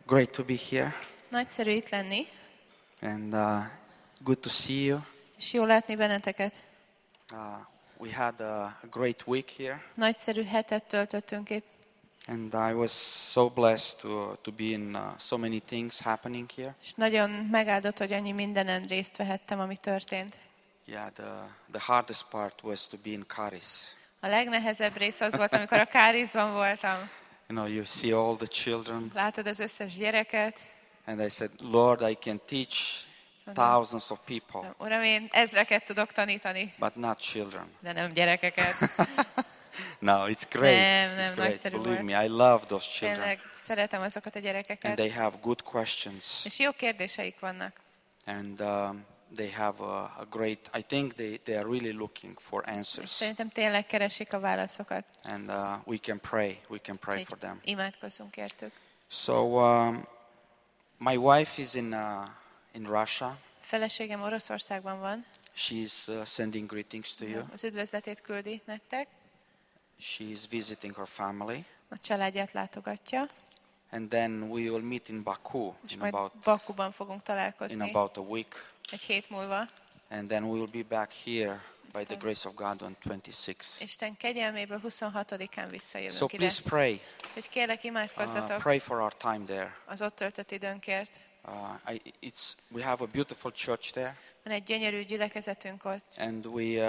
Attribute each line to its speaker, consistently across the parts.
Speaker 1: Great to be here,
Speaker 2: Nagyszerű itt lenni,
Speaker 1: and good to see you.
Speaker 2: és jó látni benneteket.
Speaker 1: We had a great week here,
Speaker 2: Nagyszerű hetet töltöttünk itt,
Speaker 1: and I was so blessed to be in so many things happening here.
Speaker 2: és nagyon megáldott, hogy annyi mindenen részt vehettem, ami történt.
Speaker 1: Yeah, the hardest part was to be in Caris.
Speaker 2: A legnehezebb rész az volt, amikor a Kárizban voltam.
Speaker 1: You know, you see all the children,
Speaker 2: Látod az összes gyereket.
Speaker 1: and I said, Lord, I can teach thousands of people,
Speaker 2: Uram, én ezreket tudok tanítani,
Speaker 1: but not children.
Speaker 2: de nem gyerekeket.
Speaker 1: No, it's great.
Speaker 2: Nem,
Speaker 1: It's great.
Speaker 2: nagyszerű
Speaker 1: Believe
Speaker 2: volt.
Speaker 1: me, I love those children,
Speaker 2: Tényleg szeretem azokat a
Speaker 1: and
Speaker 2: gyerekeket.
Speaker 1: they have good questions.
Speaker 2: És jó kérdéseik vannak.
Speaker 1: And they have a great, I think they are really looking for
Speaker 2: És
Speaker 1: answers.
Speaker 2: szerintem tényleg keresik a válaszokat.
Speaker 1: And we can pray for them.
Speaker 2: Imádkozzunk értük.
Speaker 1: So my wife is in Russia.
Speaker 2: Feleségem Oroszországban van.
Speaker 1: She's sending greetings to you.
Speaker 2: Az üdvözletét küldi nektek.
Speaker 1: She's visiting her family.
Speaker 2: A családját látogatja.
Speaker 1: And then we will meet in Baku
Speaker 2: És
Speaker 1: in
Speaker 2: majd
Speaker 1: about
Speaker 2: Bakuban fogunk találkozni
Speaker 1: a week.
Speaker 2: egy hét múlva.
Speaker 1: And then we will be back here by the
Speaker 2: Aztán-
Speaker 1: grace of God on 26.
Speaker 2: Isten kegyelméből 26-án visszajövünk
Speaker 1: So
Speaker 2: ide.
Speaker 1: please pray.
Speaker 2: Úgyhogy kérlek, imádkozzatok
Speaker 1: Pray for our time there.
Speaker 2: az ott töltött időnkért.
Speaker 1: We have a beautiful church there,
Speaker 2: Van egy gyönyörű gyülekezetünk ott,
Speaker 1: and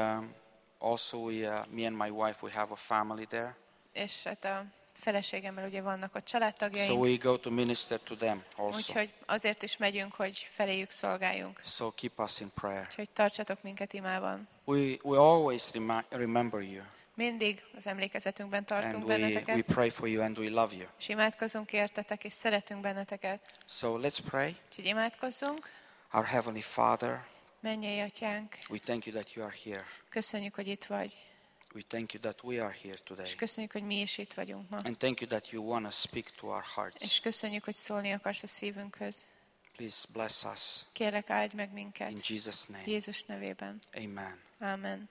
Speaker 1: me and my wife, we have a family there.
Speaker 2: és hát a feleségemmel ugye vannak ott
Speaker 1: So
Speaker 2: családtagjaink,
Speaker 1: we go to minister to them also.
Speaker 2: úgyhogy azért is megyünk, hogy feléjük szolgáljunk.
Speaker 1: So keep us in prayer.
Speaker 2: Úgyhogy tartsatok minket imában.
Speaker 1: We always remember you,
Speaker 2: Mindig az emlékezetünkben
Speaker 1: and
Speaker 2: tartunk
Speaker 1: we
Speaker 2: benneteket,
Speaker 1: pray for you, and we love you.
Speaker 2: és imádkozunk értetek, és szeretünk benneteket.
Speaker 1: So let's pray.
Speaker 2: Úgyhogy imádkozzunk.
Speaker 1: Our Heavenly Father,
Speaker 2: Mennyei Atyánk,
Speaker 1: we thank you that you are here.
Speaker 2: köszönjük, hogy itt vagy,
Speaker 1: We thank you that we are here today.
Speaker 2: és köszönjük, hogy mi is itt vagyunk ma.
Speaker 1: And thank you that you want to speak to our hearts.
Speaker 2: És köszönjük, hogy szólni akarsz a szívünkhöz.
Speaker 1: Please bless us.
Speaker 2: Kérlek, áldj meg
Speaker 1: In
Speaker 2: minket.
Speaker 1: Jesus' name,
Speaker 2: Jézus nevében.
Speaker 1: amen.
Speaker 2: Amen.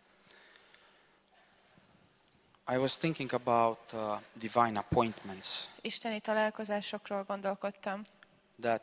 Speaker 1: I was thinking about divine appointments,
Speaker 2: Az isteni találkozásokról gondolkodtam,
Speaker 1: that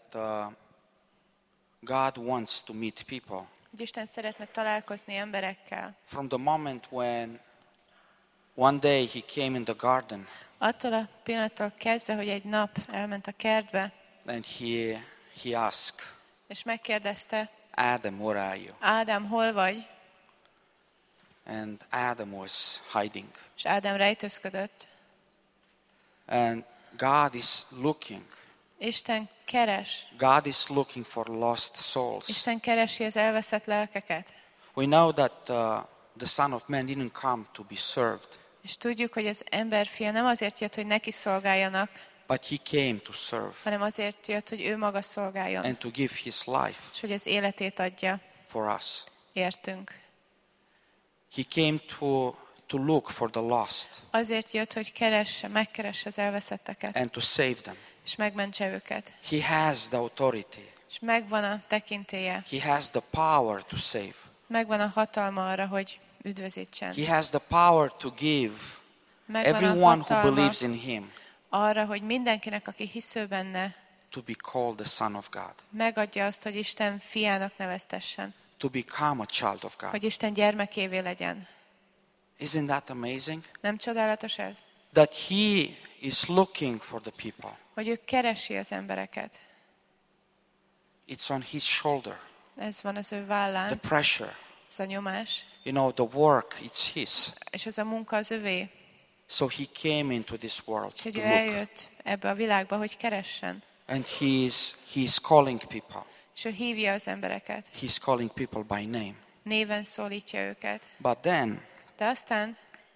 Speaker 1: God wants to meet people.
Speaker 2: hogy Isten szeretne találkozni emberekkel.
Speaker 1: From the moment when one day he came in the garden
Speaker 2: Attól a pillanattól kezdve, hogy egy nap elment a kertbe,
Speaker 1: and he asked,
Speaker 2: és megkérdezte,
Speaker 1: Adam, where are you?
Speaker 2: Ádám, hol vagy?
Speaker 1: And Adam was hiding.
Speaker 2: És Ádám rejtőzködött.
Speaker 1: And God is looking.
Speaker 2: Isten keres.
Speaker 1: God is looking for lost souls.
Speaker 2: Isten keresi az elveszett lelkeket.
Speaker 1: We know that the Son of Man didn't come to be served,
Speaker 2: És tudjuk, hogy az emberfia nem azért jött, hogy neki szolgáljanak,
Speaker 1: but he came to serve
Speaker 2: hanem azért jött, hogy ő maga szolgáljon,
Speaker 1: and to give his life
Speaker 2: és hogy az életét adja
Speaker 1: for us.
Speaker 2: értünk.
Speaker 1: He came to look for the lost
Speaker 2: Azért jött, hogy megkeresse az elveszetteket,
Speaker 1: and to save them.
Speaker 2: és megmentse őket.
Speaker 1: He has the authority.
Speaker 2: És megvan a tekintélye,
Speaker 1: He has the power to save.
Speaker 2: megvan a hatalma arra, hogy üdvözítsen.
Speaker 1: He has the power to give
Speaker 2: Megvan a
Speaker 1: everyone who
Speaker 2: hatalma
Speaker 1: believes in him
Speaker 2: arra, hogy mindenkinek, aki hisző benne,
Speaker 1: to be called the Son of God,
Speaker 2: megadja azt, hogy Isten fiának neveztessen,
Speaker 1: to become a child of God.
Speaker 2: hogy Isten gyermekévé legyen.
Speaker 1: Isn't that amazing?
Speaker 2: Nem csodálatos ez?
Speaker 1: That he is looking for the people.
Speaker 2: Hogy ő keresi az embereket.
Speaker 1: It's on his shoulder.
Speaker 2: Ez van az ő
Speaker 1: The
Speaker 2: vállán,
Speaker 1: pressure.
Speaker 2: ez a nyomás,
Speaker 1: You know, the work, it's his.
Speaker 2: és ez a munka az övé.
Speaker 1: So he came into this world to
Speaker 2: Úgyhogy ő
Speaker 1: look.
Speaker 2: eljött ebbe a világba, hogy keressen.
Speaker 1: And he is calling people.
Speaker 2: És ő hívja az embereket.
Speaker 1: He's calling people by name.
Speaker 2: Néven szólítja őket.
Speaker 1: But then,
Speaker 2: De aztán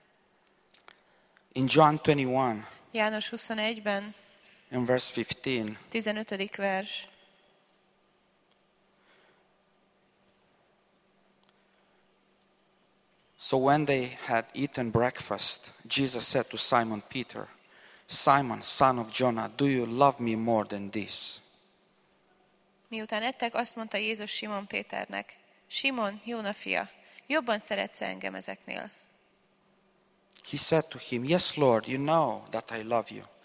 Speaker 1: in John 21,
Speaker 2: János 21-ben,
Speaker 1: in verse 15,
Speaker 2: 15. vers,
Speaker 1: so when they had eaten breakfast, Jesus said to Simon Peter, Simon, son of Jonah, do you love me more than this?
Speaker 2: miután ettek, azt mondta Jézus Simon Péternek, Simon, Jóna fia, jobban szeretsz engem ezeknél?
Speaker 1: He said to him, yes, Lord, you know that I love you.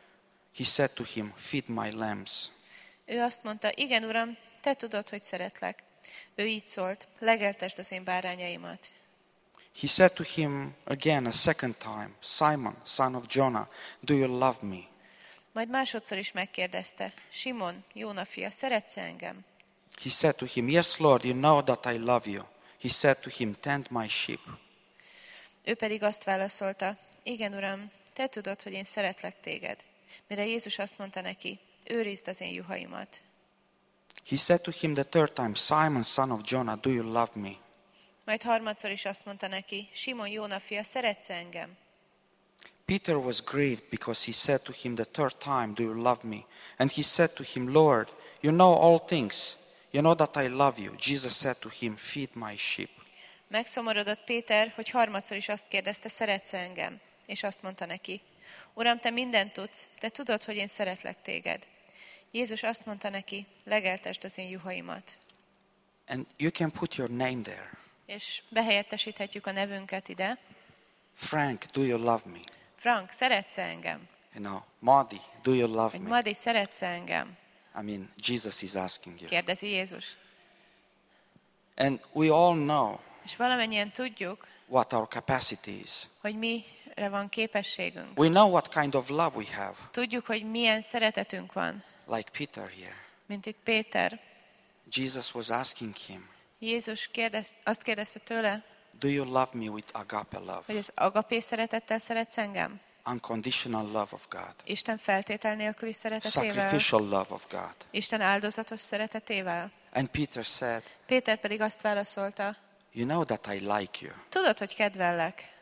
Speaker 1: He said to him, feed my lambs.
Speaker 2: Ő azt mondta, igen, Uram, te tudod, hogy szeretlek. Ő így szólt, legeltesd az én bárányaimat.
Speaker 1: He said to him again a second time, Simon, son of Jonah, do you love me?
Speaker 2: Majd másodszor is megkérdezte, Simon, Jóna fia, szeretsz engem?
Speaker 1: He said to him, yes, Lord, you know that I love you. He said to him, tend my sheep.
Speaker 2: Ő pedig azt válaszolta, igen, Uram, te tudod, hogy én szeretlek téged. Mire Jézus azt mondta neki, őrizd az én juhaimat.
Speaker 1: He said to him the third time, Simon, son of Jonah, do you love me?
Speaker 2: Majd harmadszor is azt mondta neki, Simon, Jóna fia, szeretsz engem?
Speaker 1: Peter was grieved because he said to him the third time, do you love me? And he said to him, Lord, you know all things. You know that I love you. Jesus said to him, feed my sheep.
Speaker 2: Megszomorodott Péter, hogy harmadszor is azt kérdezte, szeretsz engem? És azt mondta neki, Uram, te mindent tudsz, te tudod, hogy én szeretlek téged. Jézus azt mondta neki, legeltesd az én juhaimat.
Speaker 1: And you can put your name there.
Speaker 2: És behelyettesíthetjük a nevünket ide.
Speaker 1: Frank, do you love me?
Speaker 2: Frank, szeretsz engem?
Speaker 1: You know, Madi, do you love
Speaker 2: Vagy
Speaker 1: me?
Speaker 2: Madi, szeretsz engem?
Speaker 1: I mean, Jesus is asking you.
Speaker 2: Kérdezi Jézus.
Speaker 1: And we all know
Speaker 2: És valamennyien tudjuk,
Speaker 1: what our capacity is.
Speaker 2: hogy mire van képességünk.
Speaker 1: We know what kind of love we have,
Speaker 2: Tudjuk, hogy milyen szeretetünk van,
Speaker 1: like Peter here.
Speaker 2: mint itt Péter.
Speaker 1: Jesus was asking him,
Speaker 2: Jézus azt kérdezte tőle,
Speaker 1: do you love me with agape love?
Speaker 2: hogy az agapé szeretettel szeretsz engem?
Speaker 1: Unconditional love of God.
Speaker 2: Isten feltétel nélküli szeretetével?
Speaker 1: Sacrificial love of God.
Speaker 2: Isten áldozatos szeretetével?
Speaker 1: And Peter said,
Speaker 2: Péter pedig azt válaszolta,
Speaker 1: you know that I like you.
Speaker 2: tudod, hogy kedvellek.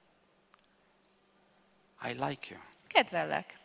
Speaker 1: I like you.
Speaker 2: Kedvellek.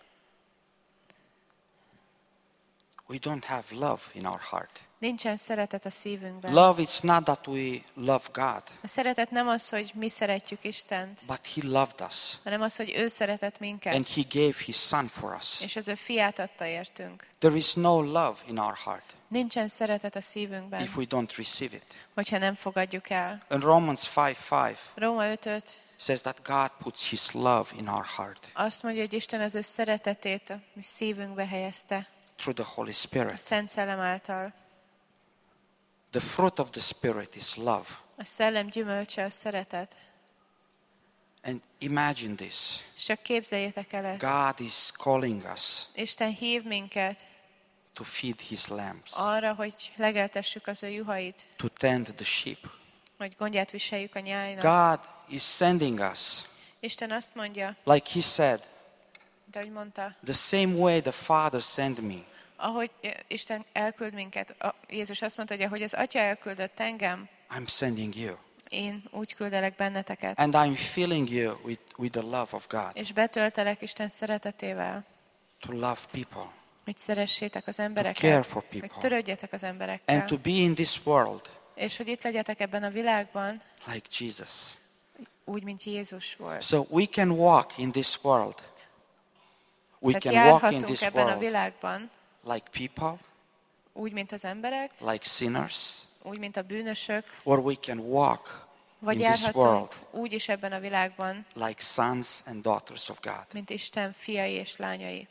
Speaker 1: We don't have love in our heart.
Speaker 2: Nincsen szeretet a szívünkben.
Speaker 1: Love is not that we love God,
Speaker 2: A szeretet nem az, hogy mi szeretjük Istent,
Speaker 1: but He loved us.
Speaker 2: hanem az, hogy ő szeretett minket,
Speaker 1: And He gave His Son for us.
Speaker 2: és az ő fiát adta értünk.
Speaker 1: There is no love in our heart
Speaker 2: Nincsen szeretet a szívünkben,
Speaker 1: if we don't receive it.
Speaker 2: hogyha nem fogadjuk el.
Speaker 1: And Romans 5:5
Speaker 2: Róma 5:5
Speaker 1: says that God puts His love in our heart
Speaker 2: azt mondja, hogy Isten az ő szeretetét a mi szívünkbe helyezte,
Speaker 1: through the Holy
Speaker 2: a
Speaker 1: Spirit.
Speaker 2: Szent Szellem által.
Speaker 1: The fruit of the Spirit is love.
Speaker 2: A szellem gyümölcse a szeretet.
Speaker 1: And imagine this.
Speaker 2: És csak képzeljétek el ezt.
Speaker 1: God is calling us
Speaker 2: Isten hív minket
Speaker 1: to feed His lambs,
Speaker 2: arra, hogy legeltessük az ő juhait,
Speaker 1: to tend the sheep.
Speaker 2: hogy gondját viseljük a nyájnak.
Speaker 1: God is sending us,
Speaker 2: Isten azt mondja,
Speaker 1: like He said,
Speaker 2: de hogy mondta,
Speaker 1: the same way the Father sent me.
Speaker 2: ahogy Isten elküld minket, Jézus azt mondta, hogy ahogy az Atya elküldött engem,
Speaker 1: I'm sending you.
Speaker 2: én úgy küldelek benneteket.
Speaker 1: And I'm filling you with the love of God,
Speaker 2: És betöltelek Isten szeretetével,
Speaker 1: to love people,
Speaker 2: hogy szeressétek az
Speaker 1: care
Speaker 2: embereket,
Speaker 1: for
Speaker 2: hogy
Speaker 1: people,
Speaker 2: törődjetek az emberekkel,
Speaker 1: and to be in this world
Speaker 2: és hogy itt legyetek ebben a világban,
Speaker 1: like Jesus.
Speaker 2: úgy, mint Jézus volt.
Speaker 1: So we can walk in this world. We
Speaker 2: Tehát
Speaker 1: can walk in
Speaker 2: járhatunk
Speaker 1: this
Speaker 2: ebben a
Speaker 1: world
Speaker 2: világban,
Speaker 1: like people,
Speaker 2: úgy, mint az emberek,
Speaker 1: like sinners,
Speaker 2: úgy, mint a bűnösök,
Speaker 1: or we can walk
Speaker 2: vagy
Speaker 1: in this world
Speaker 2: járhatunk úgy is ebben a világban,
Speaker 1: like sons and daughters of God.
Speaker 2: mint Isten fiai és lányai.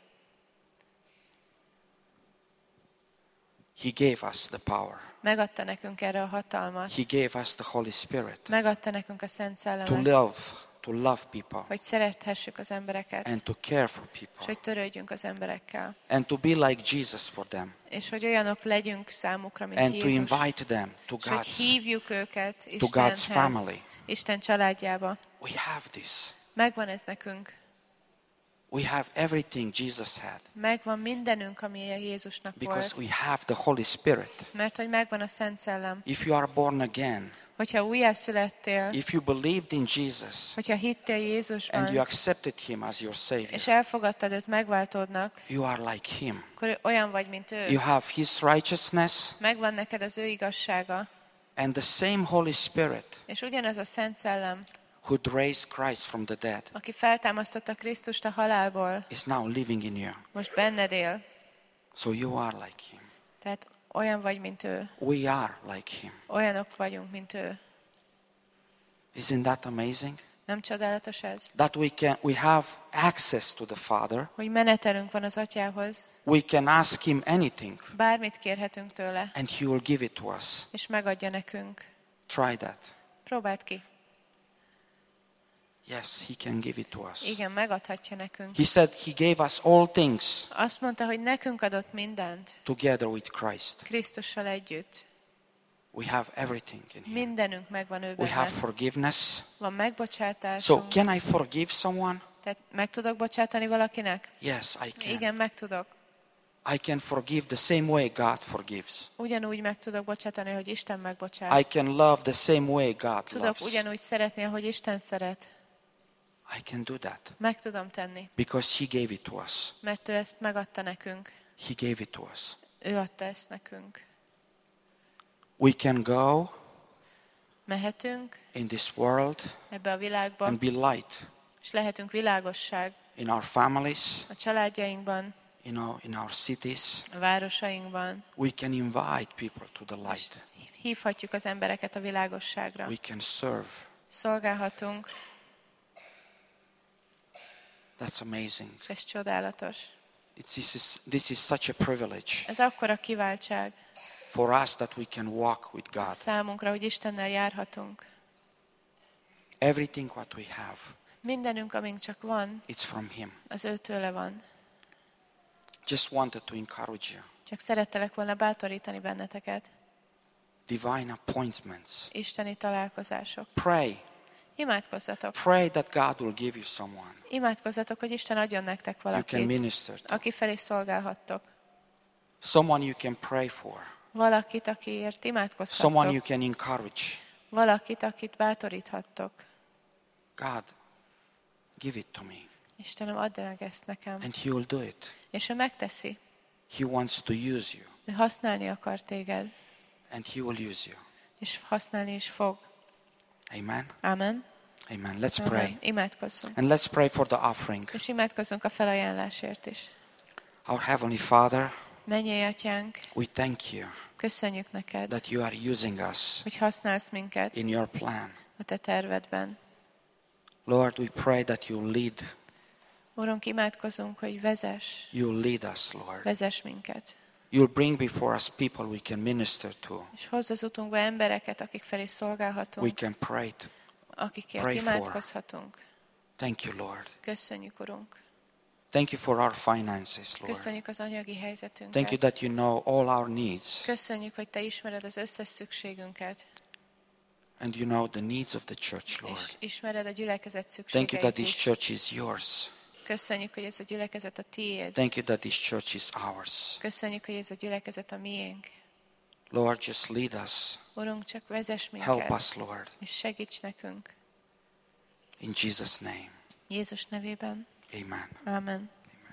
Speaker 1: He gave us the power.
Speaker 2: Megadta nekünk erre a hatalmat,
Speaker 1: He gave us the Holy Spirit
Speaker 2: megadta nekünk a Szent
Speaker 1: to
Speaker 2: Szellemet,
Speaker 1: love people,
Speaker 2: hogy szerethessük az embereket,
Speaker 1: and to care for
Speaker 2: és
Speaker 1: people,
Speaker 2: hogy törődjünk az emberekkel,
Speaker 1: and to be like Jesus for them,
Speaker 2: és hogy olyanok legyünk számukra, mint
Speaker 1: and to
Speaker 2: Jézus,
Speaker 1: invite them to
Speaker 2: és hogy
Speaker 1: God's.
Speaker 2: hívjuk őket
Speaker 1: God's
Speaker 2: Istenhez,
Speaker 1: family.
Speaker 2: Isten családjába.
Speaker 1: We have this.
Speaker 2: Megvan ez nekünk.
Speaker 1: We have everything Jesus had
Speaker 2: Megvan mindenünk, ami Jézusnak
Speaker 1: because
Speaker 2: volt.
Speaker 1: we have the Holy Spirit.
Speaker 2: Mert hogy megvan a Szent Szellem.
Speaker 1: If you are born again,
Speaker 2: Hogyha újjászülettél,
Speaker 1: if you believed in Jesus
Speaker 2: hogyha hittél
Speaker 1: and you
Speaker 2: Jézusban,
Speaker 1: accepted Him as your Savior,
Speaker 2: és elfogadtad őt megváltódnak,
Speaker 1: you are like Him.
Speaker 2: akkor olyan vagy, mint ő.
Speaker 1: You have His righteousness
Speaker 2: Megvan neked az ő igazsága,
Speaker 1: and the same Holy Spirit
Speaker 2: és ugyanaz a Szent Szellem,
Speaker 1: who raised Christ from the dead
Speaker 2: aki feltámasztotta Krisztust a halálból,
Speaker 1: is now living in you.
Speaker 2: most benned él.
Speaker 1: So you are like Him.
Speaker 2: Tehát olyan vagy, mint ő.
Speaker 1: We are like Him.
Speaker 2: Olyanok vagyunk, mint ő.
Speaker 1: Isn't that amazing?
Speaker 2: Nem csodálatos ez?
Speaker 1: That we have access to the Father.
Speaker 2: Hogy menetelünk van az Atyához,
Speaker 1: We can ask Him anything,
Speaker 2: bármit kérhetünk tőle,
Speaker 1: and He will give it to us.
Speaker 2: és megadja nekünk.
Speaker 1: Try that.
Speaker 2: Próbáld ki.
Speaker 1: Yes, He can give it to us.
Speaker 2: Igen, megadhatja nekünk.
Speaker 1: He said He gave us all things
Speaker 2: Azt mondta, hogy nekünk adott mindent,
Speaker 1: together with Christ.
Speaker 2: Krisztussal együtt.
Speaker 1: We have everything in Him.
Speaker 2: Mindenünk megvan ő
Speaker 1: We have
Speaker 2: benne.
Speaker 1: forgiveness.
Speaker 2: Van megbocsátásunk.
Speaker 1: So, can I forgive someone?
Speaker 2: Tehát meg tudok bocsátani valakinek?
Speaker 1: Yes, I can.
Speaker 2: Igen, meg tudok.
Speaker 1: I can forgive the same way God forgives.
Speaker 2: Ugyanúgy meg tudok bocsátani, hogy Isten megbocsát.
Speaker 1: I can love the same way God
Speaker 2: Tudok
Speaker 1: loves.
Speaker 2: ugyanúgy szeretni, ahogy Isten szeret.
Speaker 1: I can do that
Speaker 2: Meg tudom tenni,
Speaker 1: because He gave it to us.
Speaker 2: mert ő ezt megadta nekünk.
Speaker 1: He gave it to us.
Speaker 2: Ő adta ezt nekünk.
Speaker 1: We can go
Speaker 2: Mehetünk
Speaker 1: in this world
Speaker 2: ebbe a világba,
Speaker 1: and be light
Speaker 2: és lehetünk világosság
Speaker 1: in our families,
Speaker 2: a családjainkban,
Speaker 1: in our cities.
Speaker 2: a városainkban.
Speaker 1: We can invite people to the light.
Speaker 2: Hívhatjuk az embereket a világosságra.
Speaker 1: We can serve.
Speaker 2: Szolgálhatunk,
Speaker 1: That's amazing.
Speaker 2: és ez csodálatos.
Speaker 1: This is such a privilege
Speaker 2: Ez akkora kiváltság
Speaker 1: for us that we can walk with God.
Speaker 2: számunkra, hogy Istennel járhatunk.
Speaker 1: Everything what we have,
Speaker 2: Mindenünk, amink csak van,
Speaker 1: it's from Him.
Speaker 2: az őtőle van.
Speaker 1: Just wanted to encourage you.
Speaker 2: Csak szerettelek volna bátorítani benneteket.
Speaker 1: Divine appointments.
Speaker 2: Isteni találkozások.
Speaker 1: Pray.
Speaker 2: Imádkozzatok.
Speaker 1: Pray that God will give you someone
Speaker 2: Imádkozzatok, hogy Isten adjon nektek
Speaker 1: you can
Speaker 2: valakit,
Speaker 1: minister to.
Speaker 2: aki felé szolgálhattok.
Speaker 1: Someone you can pray for.
Speaker 2: Valakit, akiért
Speaker 1: Someone
Speaker 2: imádkozhattok.
Speaker 1: you can encourage.
Speaker 2: Valakit, akit bátoríthattok.
Speaker 1: God, give it to me.
Speaker 2: Istenem, add meg ezt nekem.
Speaker 1: And He will do it.
Speaker 2: És ő megteszi.
Speaker 1: He wants to use you.
Speaker 2: Ő használni akar téged.
Speaker 1: And He will use you.
Speaker 2: És használni is fog.
Speaker 1: Amen.
Speaker 2: Amen.
Speaker 1: Amen. Let's
Speaker 2: Amen.
Speaker 1: pray.
Speaker 2: Imádkozzunk.
Speaker 1: And let's pray for the offering.
Speaker 2: És imádkozzunk a felajánlásért is.
Speaker 1: Our Heavenly Father,
Speaker 2: Mennyei Atyánk,
Speaker 1: we thank you
Speaker 2: köszönjük neked,
Speaker 1: that you are using us
Speaker 2: hogy használsz minket
Speaker 1: in your plan.
Speaker 2: a te tervedben.
Speaker 1: Lord, we pray that you lead.
Speaker 2: Urunk, imádkozunk, hogy vezess,
Speaker 1: You lead us, Lord.
Speaker 2: vezess minket.
Speaker 1: You'll bring before us people we can minister to.
Speaker 2: És hozz az utunkba embereket, akik felé
Speaker 1: We
Speaker 2: szolgálhatunk,
Speaker 1: can pray.
Speaker 2: akikért
Speaker 1: pray for.
Speaker 2: imádkozhatunk.
Speaker 1: Thank you, Lord.
Speaker 2: Köszönjük, Urunk.
Speaker 1: Thank you for our finances, Lord.
Speaker 2: Köszönjük az anyagi helyzetünket.
Speaker 1: Thank you that you know all our needs
Speaker 2: Köszönjük, hogy te ismered az összes szükségünket,
Speaker 1: and you know the needs of the church,
Speaker 2: és
Speaker 1: Lord.
Speaker 2: ismered a gyülekezet
Speaker 1: Thank you that
Speaker 2: szükségeit
Speaker 1: this
Speaker 2: is.
Speaker 1: church is yours.
Speaker 2: Köszönjük, hogy ez a gyülekezet a tiéd.
Speaker 1: Thank you that this church is ours.
Speaker 2: Köszönjük, hogy ez a gyülekezet a miénk.
Speaker 1: Lord, just lead us.
Speaker 2: Urunk, csak vezess
Speaker 1: Help
Speaker 2: minket,
Speaker 1: us, Lord.
Speaker 2: és segíts nekünk.
Speaker 1: In Jesus' name.
Speaker 2: Jézus nevében.
Speaker 1: Amen.
Speaker 2: Amen.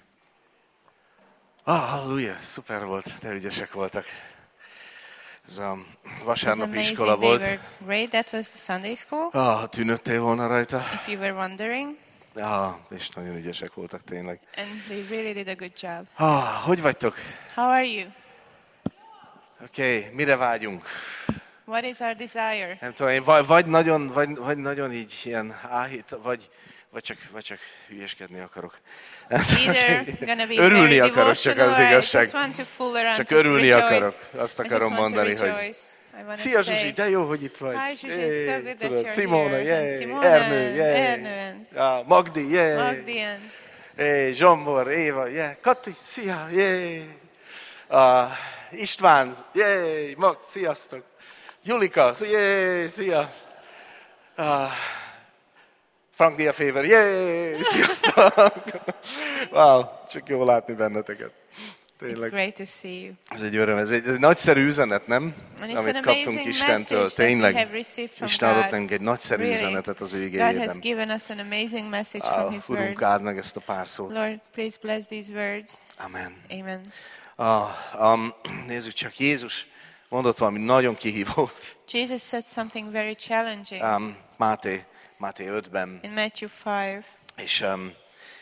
Speaker 3: Halleluja, szuper volt, de ügyesek voltak. Ez a
Speaker 2: It was
Speaker 3: vasárnapi
Speaker 2: amazing.
Speaker 3: iskola
Speaker 2: They
Speaker 3: volt.
Speaker 2: were great. That was the Sunday school.
Speaker 3: Ha tűnődtél volna rajta.
Speaker 2: If you were wondering,
Speaker 3: És nagyon ügyesek voltak tényleg.
Speaker 2: and they really did a good job.
Speaker 3: Hogy vagytok?
Speaker 2: How are you?
Speaker 3: Oké, mire vágyunk?
Speaker 2: What is our desire?
Speaker 3: Nem tudom, én vagy nagyon így ilyen áhít, vagy csak hülyeskedni akarok.
Speaker 2: Either gonna be
Speaker 3: Örülni
Speaker 2: very
Speaker 3: akarok, csak
Speaker 2: devotional,
Speaker 3: az
Speaker 2: or I
Speaker 3: igazság.
Speaker 2: just want to fool around,
Speaker 3: Csak
Speaker 2: to
Speaker 3: örülni
Speaker 2: rejoice.
Speaker 3: akarok. Azt
Speaker 2: I just
Speaker 3: akarom
Speaker 2: want to
Speaker 3: mondani, hogy
Speaker 2: rejoice. I wanna
Speaker 3: szia
Speaker 2: say,
Speaker 3: Zsuzsi, de jó, hogy itt vagy.
Speaker 2: Hi Zsuzsi, it's so good that you're
Speaker 3: Simona,
Speaker 2: here. And
Speaker 3: yay.
Speaker 2: Simona,
Speaker 3: Ernő,
Speaker 2: and
Speaker 3: yay.
Speaker 2: Ernő, and
Speaker 3: Magdi, yay.
Speaker 2: Magdi, and
Speaker 3: Zsombor, Éva, yeah. Kati, szia, yay. István, yay. Mag, sziasztok. Julika, yay, szia. Frank Diaféver, yay, sziasztok. Wow, csak jó látni benneteket.
Speaker 2: it's
Speaker 3: Tényleg.
Speaker 2: great to see you.
Speaker 3: Ez egy öröm, ez egy nagyszerű üzenet, nem?
Speaker 2: And it's
Speaker 3: Amit
Speaker 2: an
Speaker 3: kaptunk
Speaker 2: amazing
Speaker 3: Istentől.
Speaker 2: message that we
Speaker 3: Tényleg.
Speaker 2: have received from
Speaker 3: Isten adott
Speaker 2: God.
Speaker 3: nekünk egy nagyszerű
Speaker 2: Really.
Speaker 3: üzenetet az ő
Speaker 2: God has
Speaker 3: igéjében.
Speaker 2: given us an amazing message from His
Speaker 3: Urunk,
Speaker 2: Word.
Speaker 3: áld meg ezt a pár szót.
Speaker 2: Lord, please bless these words.
Speaker 3: Amen.
Speaker 2: Amen.
Speaker 3: Nézzük csak, Jézus mondott valami nagyon kihívót.
Speaker 2: Jesus said something very challenging
Speaker 3: Máté 5-ben,
Speaker 2: in Matthew 5.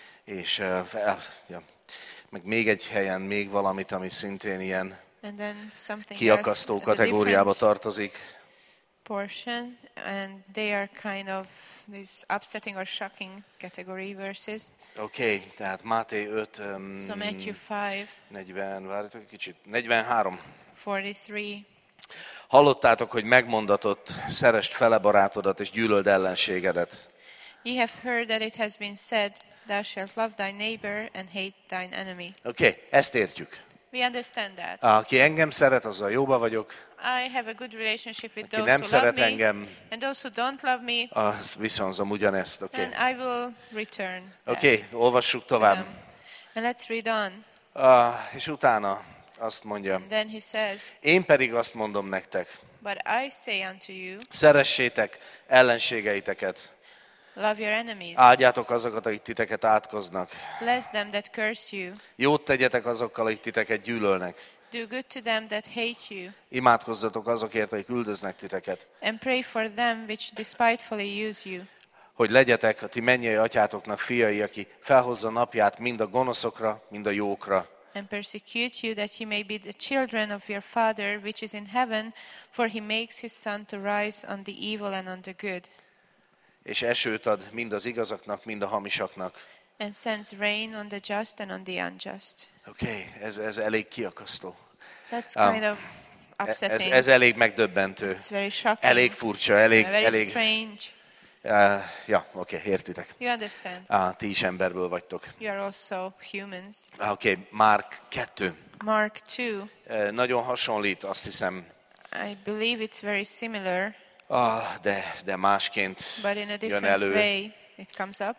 Speaker 3: meg még egy helyen, még valamit, ami szintén ilyen
Speaker 2: And then something
Speaker 3: kiakasztó
Speaker 2: else, a
Speaker 3: kategóriába
Speaker 2: different
Speaker 3: tartozik.
Speaker 2: portion, and they are kind of these upsetting or shocking category verses.
Speaker 3: Oké, tehát Máté 5,
Speaker 2: So Matthew 5,
Speaker 3: 40, várjatok egy kicsit, 43.
Speaker 2: 43.
Speaker 3: Hallottátok, hogy megmondatott, szeresd fele barátodat és gyűlöld ellenségedet.
Speaker 2: Ye have heard that it has been said, thou shalt love thy neighbor and hate thine enemy.
Speaker 3: Oké, ezt értjük.
Speaker 2: We understand that.
Speaker 3: Aki engem szeret, azzal jóba vagyok,
Speaker 2: I have a good relationship with
Speaker 3: aki
Speaker 2: those
Speaker 3: nem
Speaker 2: who love
Speaker 3: szeret
Speaker 2: me,
Speaker 3: engem,
Speaker 2: and those who don't love me,
Speaker 3: az viszonzom ugyanezt. Oké,
Speaker 2: and I will return that
Speaker 3: Oké, olvassuk
Speaker 2: to
Speaker 3: tovább.
Speaker 2: them. And let's read on.
Speaker 3: És utána azt mondja,
Speaker 2: Then he says,
Speaker 3: én pedig azt mondom nektek,
Speaker 2: but I say unto you,
Speaker 3: szeressétek ellenségeiteket,
Speaker 2: love your enemies,
Speaker 3: áldjátok azokat, akik titeket átkoznak,
Speaker 2: bless them that curse you,
Speaker 3: jót tegyetek azokkal, akik titeket gyűlölnek,
Speaker 2: do good to them that hate you,
Speaker 3: imádkozzatok azokért, akik üldöznek titeket,
Speaker 2: and pray for them which despitefully use you,
Speaker 3: hogy legyetek a ti mennyei atyátoknak fiai, aki felhozza napját mind a gonoszokra, mind a jókra.
Speaker 2: and persecute you, that ye may be the children of your Father which is in heaven, for he makes his sun to rise on the evil and on the good,
Speaker 3: És esőt ad mind az igazaknak, mind a hamisaknak.
Speaker 2: and sends rain on the just and on the unjust.
Speaker 3: Oké, ez elég kiakasztó.
Speaker 2: That's kind of upsetting.
Speaker 3: Ez elég megdöbbentő.
Speaker 2: It's very shocking.
Speaker 3: Elég furcsa,
Speaker 2: Very
Speaker 3: elég
Speaker 2: strange.
Speaker 3: ja, oké, értitek.
Speaker 2: You understand?
Speaker 3: Ti is emberből vagytok.
Speaker 2: You are also humans.
Speaker 3: Oké, Márk 2.
Speaker 2: Mark 2.
Speaker 3: Nagyon hasonlít, azt hiszem,
Speaker 2: I believe it's very similar,
Speaker 3: de másként
Speaker 2: but in a
Speaker 3: jön
Speaker 2: different
Speaker 3: elő.
Speaker 2: way it comes up.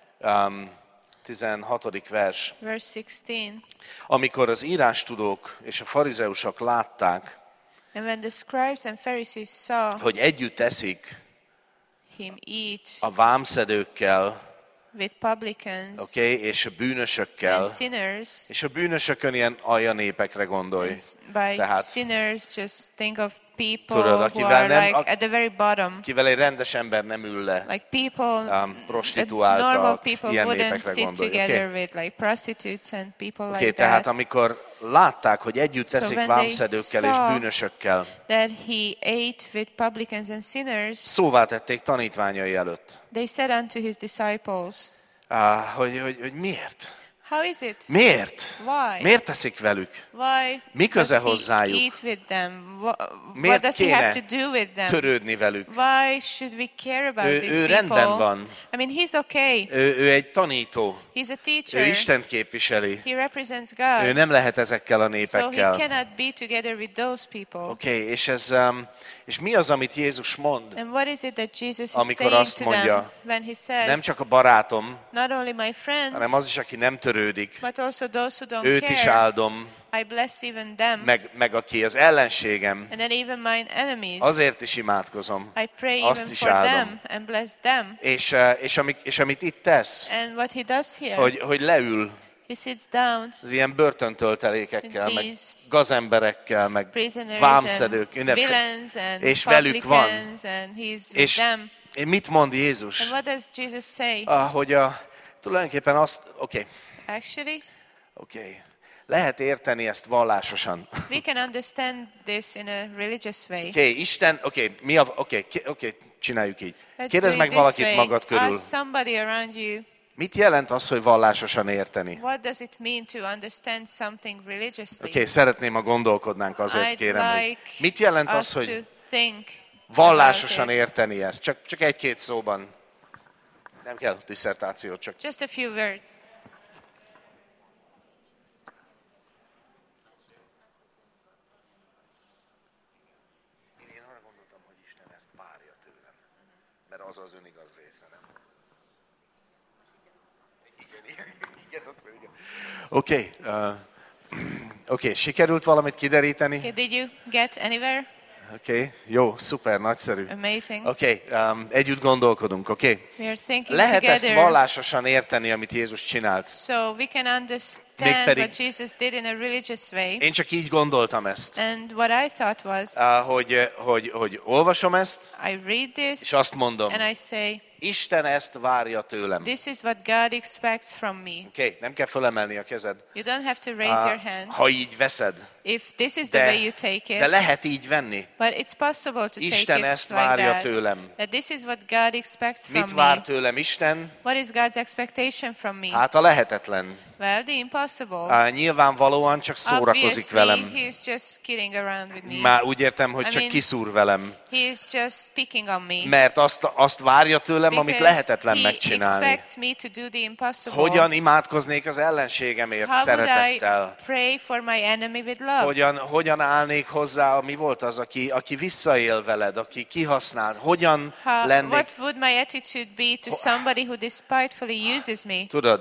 Speaker 3: 16. vers.
Speaker 2: Verse 16.
Speaker 3: Amikor az írástudók és a farizeusok látták,
Speaker 2: And when the scribes and Pharisees saw
Speaker 3: hogy együtt eszik
Speaker 2: him eat
Speaker 3: a vámszedőkkel,
Speaker 2: with publicans
Speaker 3: és a bűnösökkel,
Speaker 2: and sinners,
Speaker 3: és a bűnösökön ilyen aljanépekre gondolj.
Speaker 2: by
Speaker 3: Tehát,
Speaker 2: sinners just think of people
Speaker 3: tudod,
Speaker 2: who
Speaker 3: akivel
Speaker 2: are
Speaker 3: nem-
Speaker 2: like at the very bottom.
Speaker 3: kivel egy rendes ember nem ül le.
Speaker 2: Like people, that
Speaker 3: prostituáltak,
Speaker 2: normal people
Speaker 3: ilyen
Speaker 2: wouldn't
Speaker 3: népekre
Speaker 2: sit
Speaker 3: gondolj,
Speaker 2: together
Speaker 3: oké?
Speaker 2: with like prostitutes and people
Speaker 3: Oké,
Speaker 2: like
Speaker 3: tehát
Speaker 2: that.
Speaker 3: amikor látták, hogy együtt
Speaker 2: So
Speaker 3: eszik
Speaker 2: when they
Speaker 3: vámszedőkkel és
Speaker 2: saw
Speaker 3: bűnösökkel,
Speaker 2: That he ate with publicans and sinners,
Speaker 3: szóvá tették tanítványai előtt.
Speaker 2: they said unto his disciples,
Speaker 3: Hogy miért?
Speaker 2: how is it?
Speaker 3: Miért?
Speaker 2: Why?
Speaker 3: Miért teszik velük?
Speaker 2: Why
Speaker 3: Mi köze
Speaker 2: does he
Speaker 3: hozzájuk?
Speaker 2: eat with them? What
Speaker 3: Miért
Speaker 2: does he have to
Speaker 3: kéne
Speaker 2: do with them?
Speaker 3: törődni velük?
Speaker 2: Why should we care about
Speaker 3: Ő
Speaker 2: these
Speaker 3: rendben
Speaker 2: people?
Speaker 3: van.
Speaker 2: I mean, he's okay.
Speaker 3: Ő egy tanító.
Speaker 2: He's a
Speaker 3: Ő
Speaker 2: teacher.
Speaker 3: Istent képviseli.
Speaker 2: He represents
Speaker 3: Ő
Speaker 2: God.
Speaker 3: nem lehet ezekkel a
Speaker 2: So he
Speaker 3: népekkel.
Speaker 2: cannot be together with those people.
Speaker 3: Oké, és mi az, amit Jézus mond?
Speaker 2: And what is it that Jesus is
Speaker 3: Amikor
Speaker 2: saying
Speaker 3: azt
Speaker 2: to
Speaker 3: mondja,
Speaker 2: them when he says,
Speaker 3: Nem csak a barátom,
Speaker 2: not only my friends,
Speaker 3: hanem az is, aki nem törődik.
Speaker 2: but also those who don't
Speaker 3: Őt is
Speaker 2: care,
Speaker 3: áldom,
Speaker 2: I bless even them,
Speaker 3: meg aki az ellenségem,
Speaker 2: and then even mine enemies.
Speaker 3: azért is imádkozom.
Speaker 2: I pray
Speaker 3: Azt
Speaker 2: even
Speaker 3: is
Speaker 2: for
Speaker 3: áldom.
Speaker 2: them and bless them.
Speaker 3: És amit itt tesz,
Speaker 2: And what he does here,
Speaker 3: hogy leül
Speaker 2: he sits down,
Speaker 3: az ilyen börtöntöltelékekkel, meg
Speaker 2: These
Speaker 3: gazemberekkel, meg
Speaker 2: prisoners
Speaker 3: vámszedők,
Speaker 2: and villains and
Speaker 3: és velük van.
Speaker 2: publicans, and he's with
Speaker 3: És
Speaker 2: them.
Speaker 3: mit mond Jézus?
Speaker 2: And what does Jesus say?
Speaker 3: Hogy tulajdonképpen azt,
Speaker 2: Actually,
Speaker 3: lehet érteni ezt vallásosan.
Speaker 2: we can understand this in a religious way.
Speaker 3: Isten, csináljuk így.
Speaker 2: Let's
Speaker 3: Kérdezd
Speaker 2: do
Speaker 3: meg
Speaker 2: it this
Speaker 3: valakit
Speaker 2: way.
Speaker 3: magad körül.
Speaker 2: Ask somebody around you,
Speaker 3: Mit jelent az, hogy vallásosan érteni?
Speaker 2: what does it mean to understand something religiously?
Speaker 3: Szeretném, ha gondolkodnánk azért,
Speaker 2: I'd
Speaker 3: kérem, hogy
Speaker 2: like
Speaker 3: mit jelent
Speaker 2: us
Speaker 3: az,
Speaker 2: to
Speaker 3: hogy
Speaker 2: think
Speaker 3: vallásosan
Speaker 2: about it.
Speaker 3: érteni ezt? Csak egy-két szóban. Nem kell disszertáció, csak
Speaker 2: Just a few words.
Speaker 3: én arra gondoltam, hogy Isten ezt várja tőlem. Mert az az önigaz része, nem? Igen. Oké, sikerült valamit kideríteni?
Speaker 2: Okay, did you get anywhere?
Speaker 3: Jó, szuper, nagyszerű.
Speaker 2: Amazing.
Speaker 3: Együtt gondolkodunk,
Speaker 2: We are thinking
Speaker 3: Lehet ezt
Speaker 2: together.
Speaker 3: vallásosan érteni, amit Jézus csinált.
Speaker 2: So we can understand understand
Speaker 3: Mégpedig-
Speaker 2: what Jesus did in a religious way.
Speaker 3: Én csak így gondoltam ezt,
Speaker 2: And what I thought was,
Speaker 3: hogy olvasom ezt,
Speaker 2: I read
Speaker 3: és
Speaker 2: this
Speaker 3: azt mondom,
Speaker 2: and I say,
Speaker 3: Isten ezt várja tőlem.
Speaker 2: this is what God expects from me.
Speaker 3: Oké, nem kell fölemelni a kezed.
Speaker 2: You don't have to raise your hand.
Speaker 3: Ha így veszed.
Speaker 2: If this is the way you take
Speaker 3: De
Speaker 2: it,
Speaker 3: lehet így venni.
Speaker 2: but it's possible to
Speaker 3: Isten
Speaker 2: take it
Speaker 3: ezt
Speaker 2: like
Speaker 3: várja
Speaker 2: that.
Speaker 3: tőlem.
Speaker 2: That this is what God expects
Speaker 3: Mit
Speaker 2: from
Speaker 3: vár
Speaker 2: me.
Speaker 3: tőlem Isten?
Speaker 2: What is God's expectation from me?
Speaker 3: Hát a lehetetlen.
Speaker 2: Well, the impossible.
Speaker 3: Nyilvánvalóan csak szórakozik
Speaker 2: Obviously,
Speaker 3: velem.
Speaker 2: he's just kidding around with me.
Speaker 3: Már úgy értem, hogy
Speaker 2: I
Speaker 3: csak
Speaker 2: mean,
Speaker 3: kiszúr velem.
Speaker 2: He is just picking on me.
Speaker 3: Mert azt várja tőlem, amit
Speaker 2: Because
Speaker 3: lehetetlen
Speaker 2: he
Speaker 3: megcsinálni.
Speaker 2: expects me to do the impossible.
Speaker 3: Hogyan imádkoznék az ellenségemért
Speaker 2: How would I
Speaker 3: szeretettel?
Speaker 2: pray for my enemy with love?
Speaker 3: Hogyan állnék hozzá, mi volt az, aki visszaél veled, aki kihasznál? Hogyan lennék?
Speaker 2: What would my attitude be to somebody who despitefully uses me?
Speaker 3: Tudod,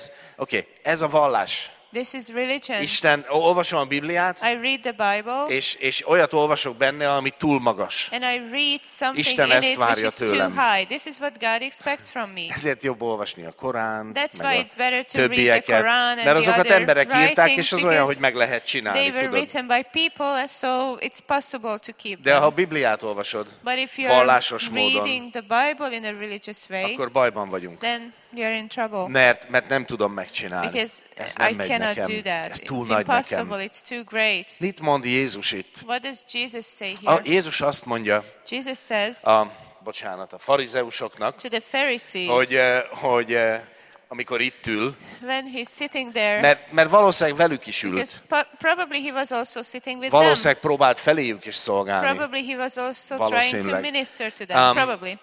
Speaker 3: ez a vallás.
Speaker 2: This is religion.
Speaker 3: Isten, olvasom a Bibliát,
Speaker 2: I read the Bible
Speaker 3: és olyat olvasok benne, ami túl magas.
Speaker 2: and I read something
Speaker 3: Isten
Speaker 2: in
Speaker 3: ezt
Speaker 2: it which
Speaker 3: várja
Speaker 2: is too
Speaker 3: tőlem.
Speaker 2: high. This is what God expects from me.
Speaker 3: Ezért jobb olvasni a Koránt,
Speaker 2: That's
Speaker 3: meg
Speaker 2: why
Speaker 3: a
Speaker 2: it's better to read the
Speaker 3: többieket,
Speaker 2: Quran and
Speaker 3: mert azokat
Speaker 2: the other
Speaker 3: emberek írták,
Speaker 2: writings
Speaker 3: és az olyan, hogy
Speaker 2: because
Speaker 3: meg lehet
Speaker 2: they
Speaker 3: csinálni,
Speaker 2: were
Speaker 3: tudod.
Speaker 2: written by people, and so it's possible to keep
Speaker 3: De ha a
Speaker 2: them.
Speaker 3: Bibliát olvasod,
Speaker 2: But if you're
Speaker 3: vallásos módon,
Speaker 2: reading the Bible in a religious way,
Speaker 3: akkor bajban vagyunk.
Speaker 2: then you're in trouble.
Speaker 3: Mert nem tudom megcsinálni.
Speaker 2: Because
Speaker 3: Ez nem
Speaker 2: I
Speaker 3: megy
Speaker 2: cannot
Speaker 3: nekem.
Speaker 2: do that.
Speaker 3: Ez túl
Speaker 2: It's
Speaker 3: nagy
Speaker 2: impossible.
Speaker 3: nekem.
Speaker 2: It's too great.
Speaker 3: Mit mond Jézus itt?
Speaker 2: What does Jesus say here?
Speaker 3: Jézus azt mondja
Speaker 2: Jesus says
Speaker 3: a farizeusoknak,
Speaker 2: to the Pharisees
Speaker 3: hogy amikor itt ül,
Speaker 2: when he's sitting there,
Speaker 3: mert valószínűleg velük is
Speaker 2: because
Speaker 3: ült.
Speaker 2: probably he was also sitting with them.
Speaker 3: Valószínűleg próbált feléjük is szolgálni.
Speaker 2: Probably he was also trying to
Speaker 3: Valószínűleg.
Speaker 2: minister to them. Probably.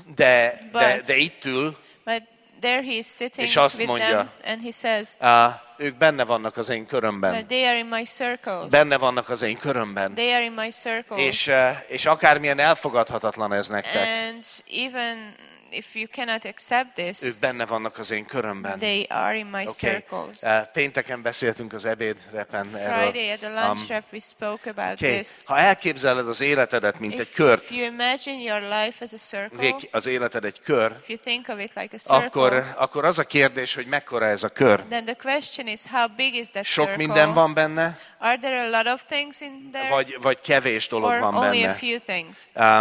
Speaker 3: De itt ül,
Speaker 2: But there he is sitting
Speaker 3: és azt
Speaker 2: with
Speaker 3: mondja,
Speaker 2: them and he says,
Speaker 3: ők benne vannak az én körömben.
Speaker 2: they are in my circles.
Speaker 3: Benne vannak az én körömben.
Speaker 2: They are in my circles.
Speaker 3: És akármilyen elfogadhatatlan ez nektek,
Speaker 2: And even if you cannot accept this,
Speaker 3: ők benne vannak az én körömben.
Speaker 2: they are in my
Speaker 3: Oké.
Speaker 2: circles.
Speaker 3: Pénteken beszéltünk az ebédrepen
Speaker 2: Friday at the
Speaker 3: erről.
Speaker 2: lunch wrap we spoke about this.
Speaker 3: Ha elképzeled az életedet, mint egy kört,
Speaker 2: If you imagine your life as a circle,
Speaker 3: az életed egy kör,
Speaker 2: if you think of it like a circle,
Speaker 3: akkor az a kérdés, hogy mekkora ez a kör.
Speaker 2: then the question is how big is that
Speaker 3: Sok
Speaker 2: circle?
Speaker 3: minden van benne,
Speaker 2: Are there a lot of things in there?
Speaker 3: vagy kevés dolog
Speaker 2: Or
Speaker 3: van
Speaker 2: only a
Speaker 3: benne.
Speaker 2: few things?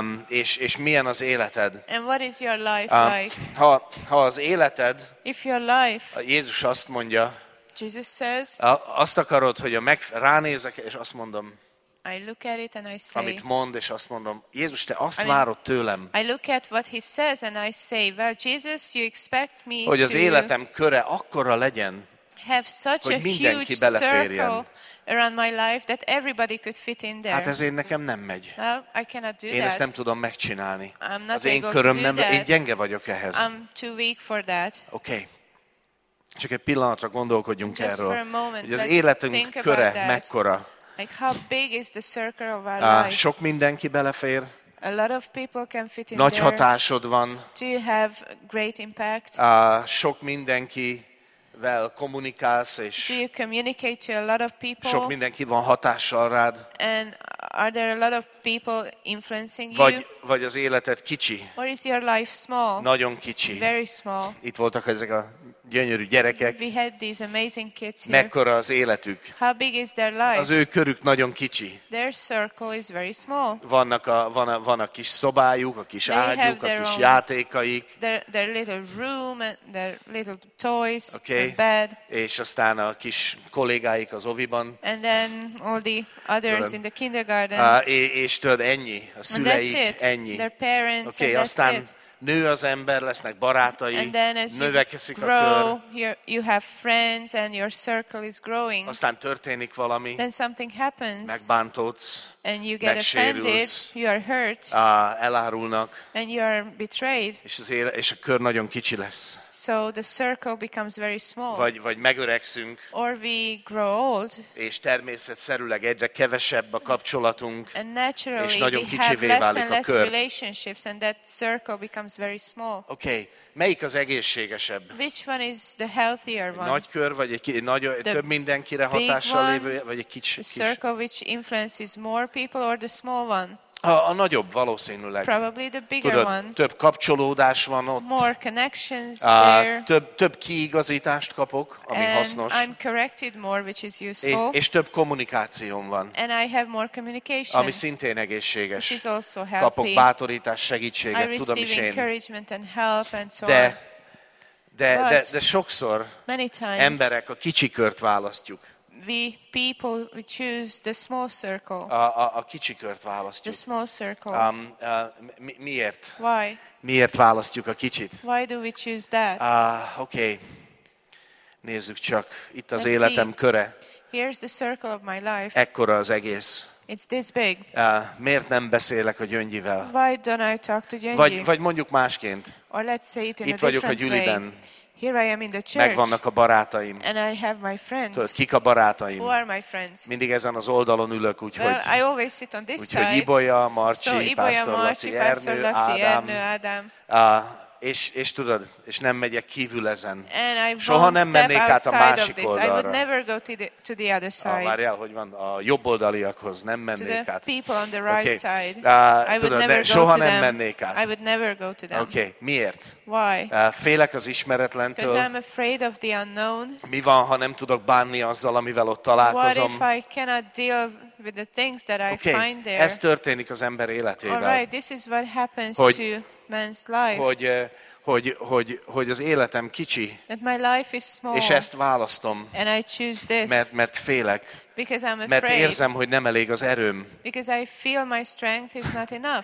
Speaker 3: És milyen az életed?
Speaker 2: And what is your life like?
Speaker 3: Ha az életed,
Speaker 2: If your life,
Speaker 3: Jézus azt mondja,
Speaker 2: Jesus says,
Speaker 3: azt akarod, hogy ránézek, és azt mondom,
Speaker 2: I look at it and I say,
Speaker 3: amit mond, és azt mondom, Jézus, te azt
Speaker 2: I mean,
Speaker 3: várod tőlem,
Speaker 2: I look at what he says and I say, well, Jesus, you expect me
Speaker 3: hogy az
Speaker 2: to
Speaker 3: életem köre akkora legyen,
Speaker 2: have such
Speaker 3: hogy
Speaker 2: a
Speaker 3: mindenki
Speaker 2: huge
Speaker 3: beleférjen.
Speaker 2: circle around my life that everybody could fit in there.
Speaker 3: hát ez én nekem nem megy.
Speaker 2: Well, I cannot do
Speaker 3: Én
Speaker 2: that.
Speaker 3: ezt nem tudom megcsinálni.
Speaker 2: I'm not
Speaker 3: Az én
Speaker 2: able
Speaker 3: köröm
Speaker 2: to
Speaker 3: nem,
Speaker 2: do that.
Speaker 3: én gyenge vagyok ehhez.
Speaker 2: I'm too weak for that.
Speaker 3: Oké. Csak egy pillanatra gondolkodjunk
Speaker 2: Just for a
Speaker 3: erről,
Speaker 2: moment,
Speaker 3: hogy az
Speaker 2: let's
Speaker 3: életünk
Speaker 2: think about
Speaker 3: köre
Speaker 2: that.
Speaker 3: mekkora.
Speaker 2: Like how big is the circle of our life?
Speaker 3: Sok mindenki belefér,
Speaker 2: A lot of people can fit in
Speaker 3: nagy
Speaker 2: there.
Speaker 3: hatásod van,
Speaker 2: Do you have great impact?
Speaker 3: sok mindenkivel kommunikálsz,
Speaker 2: Do
Speaker 3: és
Speaker 2: you communicate to a lot of people?
Speaker 3: sok mindenki van hatással rád,
Speaker 2: And are there a lot of people influencing you?
Speaker 3: vagy az életed kicsi,
Speaker 2: Or is your life small?
Speaker 3: nagyon kicsi.
Speaker 2: Very small.
Speaker 3: Itt voltak ezek a gyönyörű gyerekek,
Speaker 2: We had these amazing kids here.
Speaker 3: mekkora az életük.
Speaker 2: How big is their life?
Speaker 3: Az ő körük nagyon kicsi.
Speaker 2: Their circle is very small.
Speaker 3: Van a kis szobájuk, a kis
Speaker 2: They have
Speaker 3: ágyuk, a
Speaker 2: their
Speaker 3: kis
Speaker 2: own-
Speaker 3: játékaik,
Speaker 2: Their little room and their little toys,
Speaker 3: Okay.
Speaker 2: their bed,
Speaker 3: és aztán a kis kollégáik az oviban.
Speaker 2: and then all the others
Speaker 3: Tudod.
Speaker 2: in the kindergarten.
Speaker 3: És tudod, ennyi. A
Speaker 2: And that's
Speaker 3: szüleik,
Speaker 2: it.
Speaker 3: ennyi.
Speaker 2: Their parents,
Speaker 3: Oké,
Speaker 2: and that's
Speaker 3: aztán
Speaker 2: it.
Speaker 3: nő az ember, lesznek barátai,
Speaker 2: And then as you
Speaker 3: növekszik a
Speaker 2: grow,
Speaker 3: kör,
Speaker 2: you have friends and your circle is growing.
Speaker 3: aztán történik valami,
Speaker 2: Then something happens
Speaker 3: megbántódsz,
Speaker 2: and you get offended,
Speaker 3: megsérülsz,
Speaker 2: you are hurt,
Speaker 3: elárulnak,
Speaker 2: and you are betrayed.
Speaker 3: és a kör nagyon kicsi lesz.
Speaker 2: So the circle becomes very small.
Speaker 3: Vagy megöregszünk,
Speaker 2: Or we grow old,
Speaker 3: és természetszerűleg egyre kevesebb a kapcsolatunk,
Speaker 2: and
Speaker 3: és
Speaker 2: naturally
Speaker 3: nagyon
Speaker 2: we have
Speaker 3: kicsivé
Speaker 2: less
Speaker 3: válik
Speaker 2: and
Speaker 3: a
Speaker 2: less
Speaker 3: kör.
Speaker 2: relationships, and that circle becomes very small.
Speaker 3: Oké, melyik az egészségesebb?
Speaker 2: Which one is the healthier one?
Speaker 3: Nagy kör, vagy több mindenkire
Speaker 2: big
Speaker 3: hatással
Speaker 2: one,
Speaker 3: lévő, vagy egy
Speaker 2: The
Speaker 3: kis.
Speaker 2: circle which influences more people, or the small one?
Speaker 3: A nagyobb valószínűleg.
Speaker 2: Probably the bigger
Speaker 3: Tudod,
Speaker 2: one.
Speaker 3: több kapcsolódás van ott.
Speaker 2: More connections there.
Speaker 3: Több kiigazítást kapok, ami
Speaker 2: And
Speaker 3: hasznos.
Speaker 2: I'm corrected more, which is useful.
Speaker 3: És több kommunikációm van,
Speaker 2: And I have more communication,
Speaker 3: ami szintén
Speaker 2: which
Speaker 3: egészséges.
Speaker 2: is also
Speaker 3: Kapok
Speaker 2: healthy.
Speaker 3: bátorítást,
Speaker 2: I
Speaker 3: segítséget, tudom is
Speaker 2: receive
Speaker 3: én.
Speaker 2: encouragement and help and so on.
Speaker 3: De sokszor
Speaker 2: Many times
Speaker 3: emberek a kicsi kört választjuk.
Speaker 2: we choose the small circle.
Speaker 3: A kicsi kört
Speaker 2: The
Speaker 3: választjuk.
Speaker 2: small circle.
Speaker 3: Miért?
Speaker 2: Why?
Speaker 3: Miért választjuk a kicsit?
Speaker 2: Why do we choose that?
Speaker 3: Oké. Nézzük csak. Itt az
Speaker 2: Let's
Speaker 3: életem
Speaker 2: see.
Speaker 3: köre.
Speaker 2: Here's the circle of my life.
Speaker 3: Ekkora az egész.
Speaker 2: It's this big.
Speaker 3: Miért nem beszélek a Gyöngyivel?
Speaker 2: Why don't I talk to Gyöngyi?
Speaker 3: Vagy mondjuk másként.
Speaker 2: Or let's say it in
Speaker 3: Itt
Speaker 2: a
Speaker 3: vagyok a
Speaker 2: different way.
Speaker 3: gyüliben.
Speaker 2: Here I am in the church.
Speaker 3: Megvannak a barátaim.
Speaker 2: And I have my friends.
Speaker 3: Tudod, kik a barátaim?
Speaker 2: Who are my friends?
Speaker 3: Mindig ezen az oldalon ülök, úgyhogy
Speaker 2: Well, I always sit on this
Speaker 3: úgyhogy
Speaker 2: side.
Speaker 3: Ibolya,
Speaker 2: So
Speaker 3: Marcsi,
Speaker 2: Ibolya,
Speaker 3: Pásztor
Speaker 2: Marci,
Speaker 3: Laci,
Speaker 2: Pastor
Speaker 3: Ernő,
Speaker 2: Laci,
Speaker 3: Ádám.
Speaker 2: Ernő, Ádám.
Speaker 3: És tudod, és nem megyek kívül ezen.
Speaker 2: And I
Speaker 3: Soha
Speaker 2: won't
Speaker 3: nem
Speaker 2: step
Speaker 3: mennék át a
Speaker 2: outside of
Speaker 3: másik
Speaker 2: this. I would
Speaker 3: oldalra.
Speaker 2: never go to the other side.
Speaker 3: Várjál, hogy van, a jobboldaliakhoz nem
Speaker 2: To
Speaker 3: mennék
Speaker 2: the
Speaker 3: át.
Speaker 2: people on the right
Speaker 3: Oké.
Speaker 2: side. I would
Speaker 3: Tudod,
Speaker 2: never
Speaker 3: de
Speaker 2: go
Speaker 3: soha
Speaker 2: to
Speaker 3: nem
Speaker 2: them.
Speaker 3: mennék
Speaker 2: I
Speaker 3: át.
Speaker 2: would never go to them.
Speaker 3: Oké, miért?
Speaker 2: Why?
Speaker 3: Félek az
Speaker 2: Because
Speaker 3: ismeretlentől.
Speaker 2: I'm afraid of the unknown.
Speaker 3: Mi van, ha nem tudok bánni azzal, amivel ott
Speaker 2: What
Speaker 3: találkozom?
Speaker 2: if I cannot deal with the things that I
Speaker 3: Oké,
Speaker 2: find there?
Speaker 3: ez történik az ember
Speaker 2: All
Speaker 3: életével.
Speaker 2: right, this is what happens
Speaker 3: Hogy-
Speaker 2: to man's life.
Speaker 3: Hogy az életem kicsi,
Speaker 2: That my life is small.
Speaker 3: és ezt választom,
Speaker 2: And I choose this
Speaker 3: mert félek,
Speaker 2: because I'm
Speaker 3: mert
Speaker 2: afraid.
Speaker 3: érzem, hogy nem elég az erőm.
Speaker 2: Because I feel my strength is not enough.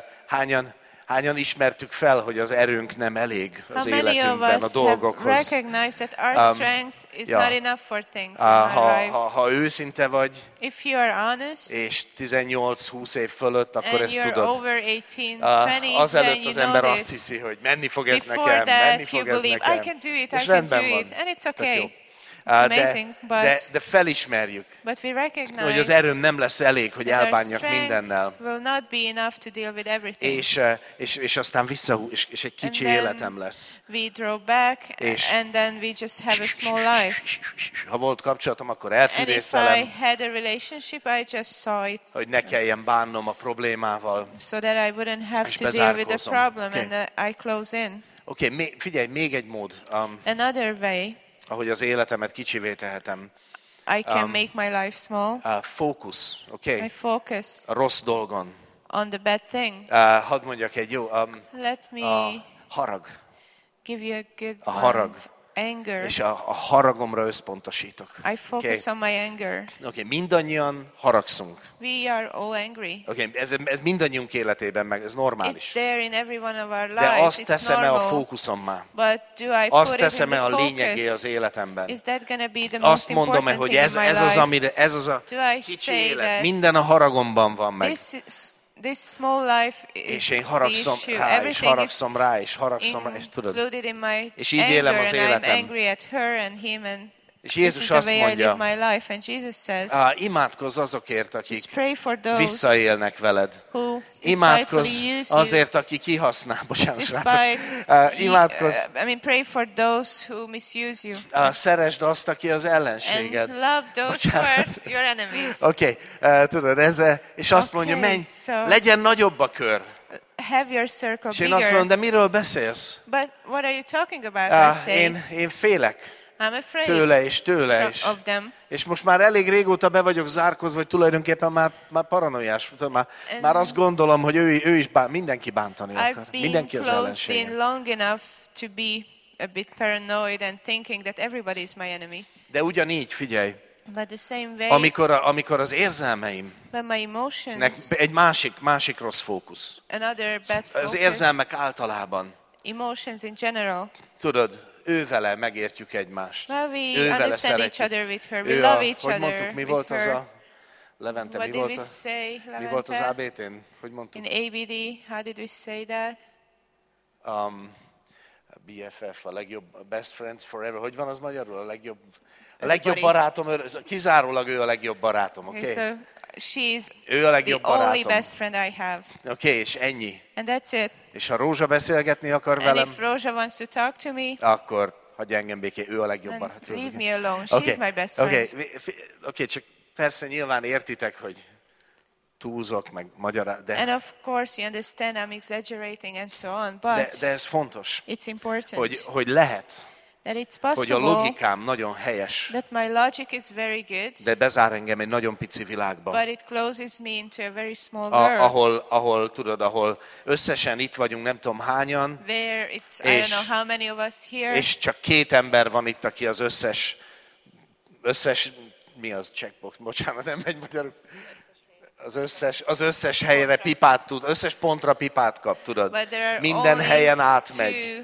Speaker 3: Hányan ismertük fel, hogy az erőnk nem elég az
Speaker 2: How many of
Speaker 3: életünkben, a
Speaker 2: us have
Speaker 3: dolgokhoz?
Speaker 2: recognized that our strength is
Speaker 3: ja.
Speaker 2: not enough for things in our lives?
Speaker 3: Ha őszinte vagy,
Speaker 2: If you are honest
Speaker 3: és 18-20 év fölött, akkor
Speaker 2: and
Speaker 3: ezt
Speaker 2: you're
Speaker 3: tudod.
Speaker 2: over 18, 20,
Speaker 3: Azelőtt
Speaker 2: then you
Speaker 3: az ember
Speaker 2: know
Speaker 3: azt
Speaker 2: this.
Speaker 3: hiszi, hogy menni fog ez
Speaker 2: Before
Speaker 3: nekem, menni
Speaker 2: that, you
Speaker 3: fog ez
Speaker 2: believe,
Speaker 3: nekem.
Speaker 2: I can do it,
Speaker 3: És
Speaker 2: I can do
Speaker 3: rendben van.
Speaker 2: it, and it's
Speaker 3: Tök jó.
Speaker 2: okay. amazing,
Speaker 3: de felismerjük,
Speaker 2: But we recognize
Speaker 3: hogy az erőm nem lesz elég, hogy
Speaker 2: that our
Speaker 3: elbánjak
Speaker 2: strength
Speaker 3: mindennel.
Speaker 2: will not be enough to deal with everything.
Speaker 3: És aztán visszahúz, és egy kicsi
Speaker 2: And then
Speaker 3: életem lesz.
Speaker 2: We draw back,
Speaker 3: És-
Speaker 2: and then we just have a small life.
Speaker 3: Ha volt kapcsolatom, akkor
Speaker 2: And if I
Speaker 3: elfűrészelem,
Speaker 2: had a relationship, I just saw it
Speaker 3: hogy ne kelljen bánnom a problémával.
Speaker 2: so that I wouldn't have
Speaker 3: És
Speaker 2: to deal with the
Speaker 3: bezárkózom.
Speaker 2: problem,
Speaker 3: Okay.
Speaker 2: and I close in.
Speaker 3: Oké, figyelj, még egy mód,
Speaker 2: Another way
Speaker 3: ahogy az életemet kicsivé tehetem.
Speaker 2: I can make my life small.
Speaker 3: Fókusz, oké?
Speaker 2: I focus
Speaker 3: A rossz dolgon.
Speaker 2: on the bad thing.
Speaker 3: Hadd mondjak egy jó,
Speaker 2: Let me
Speaker 3: a harag.
Speaker 2: give you a good
Speaker 3: A
Speaker 2: one.
Speaker 3: harag.
Speaker 2: Anger.
Speaker 3: És a haragomra összpontosítok.
Speaker 2: I focus on my anger.
Speaker 3: Oké, mindannyian haragszunk.
Speaker 2: We are all angry.
Speaker 3: Oké, ez mindannyiunk életében meg, ez
Speaker 2: It's
Speaker 3: normális.
Speaker 2: there in every one of our
Speaker 3: De
Speaker 2: lives.
Speaker 3: azt
Speaker 2: It's
Speaker 3: teszem-e a
Speaker 2: normal.
Speaker 3: fókuszommá?
Speaker 2: But do I
Speaker 3: Azt
Speaker 2: put it in
Speaker 3: teszem-e
Speaker 2: the
Speaker 3: a lényegé az
Speaker 2: focus?
Speaker 3: életemben?
Speaker 2: Is that going to be the
Speaker 3: Azt
Speaker 2: most
Speaker 3: mondom-e,
Speaker 2: important
Speaker 3: hogy
Speaker 2: thing
Speaker 3: ez
Speaker 2: in my
Speaker 3: az,
Speaker 2: life?
Speaker 3: amire, ez az a
Speaker 2: Do I
Speaker 3: kicsi
Speaker 2: say
Speaker 3: élet,
Speaker 2: that
Speaker 3: minden a haragomban van meg.
Speaker 2: This small life is
Speaker 3: És én
Speaker 2: the
Speaker 3: haragszom
Speaker 2: issue.
Speaker 3: rá, és
Speaker 2: Everything is
Speaker 3: haragszom rá, és haragszom rá, és tudod.
Speaker 2: included in my
Speaker 3: És így élem
Speaker 2: anger,
Speaker 3: az
Speaker 2: and I'm
Speaker 3: életem.
Speaker 2: angry at her and him, and
Speaker 3: És
Speaker 2: this
Speaker 3: Jézus
Speaker 2: is the
Speaker 3: azt
Speaker 2: way I live
Speaker 3: mondja,
Speaker 2: my life. And Jesus says,
Speaker 3: imádkozz azokért, akik
Speaker 2: just pray for those
Speaker 3: visszaélnek veled.
Speaker 2: who
Speaker 3: Imádkozz
Speaker 2: despitefully use you.
Speaker 3: azért, aki kihasznál. Bocsánat, srácok. Imádkozz.
Speaker 2: Pray for those who misuse you.
Speaker 3: Szeresd azt, aki az
Speaker 2: And
Speaker 3: ellenséged.
Speaker 2: love those who are
Speaker 3: Bocsánat.
Speaker 2: your enemies.
Speaker 3: Oké, tudod, és azt mondja,
Speaker 2: Okay,
Speaker 3: menj,
Speaker 2: so-
Speaker 3: legyen nagyobb a kör.
Speaker 2: Have your circle
Speaker 3: És én azt
Speaker 2: bigger.
Speaker 3: mondom, de miről beszélsz?
Speaker 2: But what are you talking about? I say,
Speaker 3: Én félek
Speaker 2: I'm afraid
Speaker 3: tőle és tőle is.
Speaker 2: of them.
Speaker 3: És most már elég régóta be vagyok zárkozva, hogy tulajdonképpen már paranoiás. Már azt gondolom, hogy ő is mindenki bántani akar.
Speaker 2: I've been
Speaker 3: Mindenki az
Speaker 2: closed
Speaker 3: ellenségem.
Speaker 2: in long enough to be a bit paranoid and thinking that everybody is my enemy.
Speaker 3: De ugyanígy, figyelj,
Speaker 2: But the same way,
Speaker 3: amikor az érzelmeim,
Speaker 2: when my emotions,
Speaker 3: egy másik rossz fókusz.
Speaker 2: another bad
Speaker 3: Az
Speaker 2: focus,
Speaker 3: érzelmek általában,
Speaker 2: emotions in general,
Speaker 3: tudod, ővele megértjük egymást.
Speaker 2: well, we
Speaker 3: Ővele
Speaker 2: understand each
Speaker 3: szeretjük.
Speaker 2: other with her. We
Speaker 3: Ő
Speaker 2: love each
Speaker 3: hogy
Speaker 2: other
Speaker 3: mondtuk, mi
Speaker 2: with
Speaker 3: volt az
Speaker 2: her.
Speaker 3: a Levente,
Speaker 2: What
Speaker 3: mi
Speaker 2: did
Speaker 3: volt,
Speaker 2: we say,
Speaker 3: mi volt az
Speaker 2: Levente?
Speaker 3: ABT-n? Hogy mondtuk?
Speaker 2: In ABD, how did we say that?
Speaker 3: BFF, a legjobb, best friends forever. Hogy van az magyarul? A legjobb
Speaker 2: Everybody.
Speaker 3: barátom, kizárólag ő a legjobb barátom, oké?
Speaker 2: Okay, so she's
Speaker 3: Ő a legjobb
Speaker 2: the only
Speaker 3: barátom.
Speaker 2: best friend I have.
Speaker 3: Oké, és ennyi.
Speaker 2: And that's it.
Speaker 3: És ha Rózsa beszélgetni akar
Speaker 2: And
Speaker 3: velem,
Speaker 2: if Roja wants to talk to me,
Speaker 3: akkor hagyj engem békén, ő a legjobb
Speaker 2: then
Speaker 3: barátom.
Speaker 2: leave me alone. She's my best friend.
Speaker 3: Oké, csak persze nyilván értitek, hogy túlzok, meg magyaráz,
Speaker 2: And of course you understand I'm exaggerating and so on, but
Speaker 3: de ez fontos,
Speaker 2: it's important
Speaker 3: hogy lehet,
Speaker 2: that it's
Speaker 3: hogy a
Speaker 2: possible
Speaker 3: logikám nagyon helyes,
Speaker 2: that my logic is very good,
Speaker 3: de bezár engem egy nagyon pici világba.
Speaker 2: but it closes me into a very small world.
Speaker 3: Ahol összesen itt vagyunk, nem tudom hányan,
Speaker 2: Where it's, I don't know how many of us here,
Speaker 3: és csak 2 ember van itt, aki az összes mi az checkbox, bocsánat, nem megy magyarul. Az összes helyre pipát tud, összes pontra pipát kap, tudod.
Speaker 2: but there are
Speaker 3: Minden
Speaker 2: only
Speaker 3: helyen átmegy.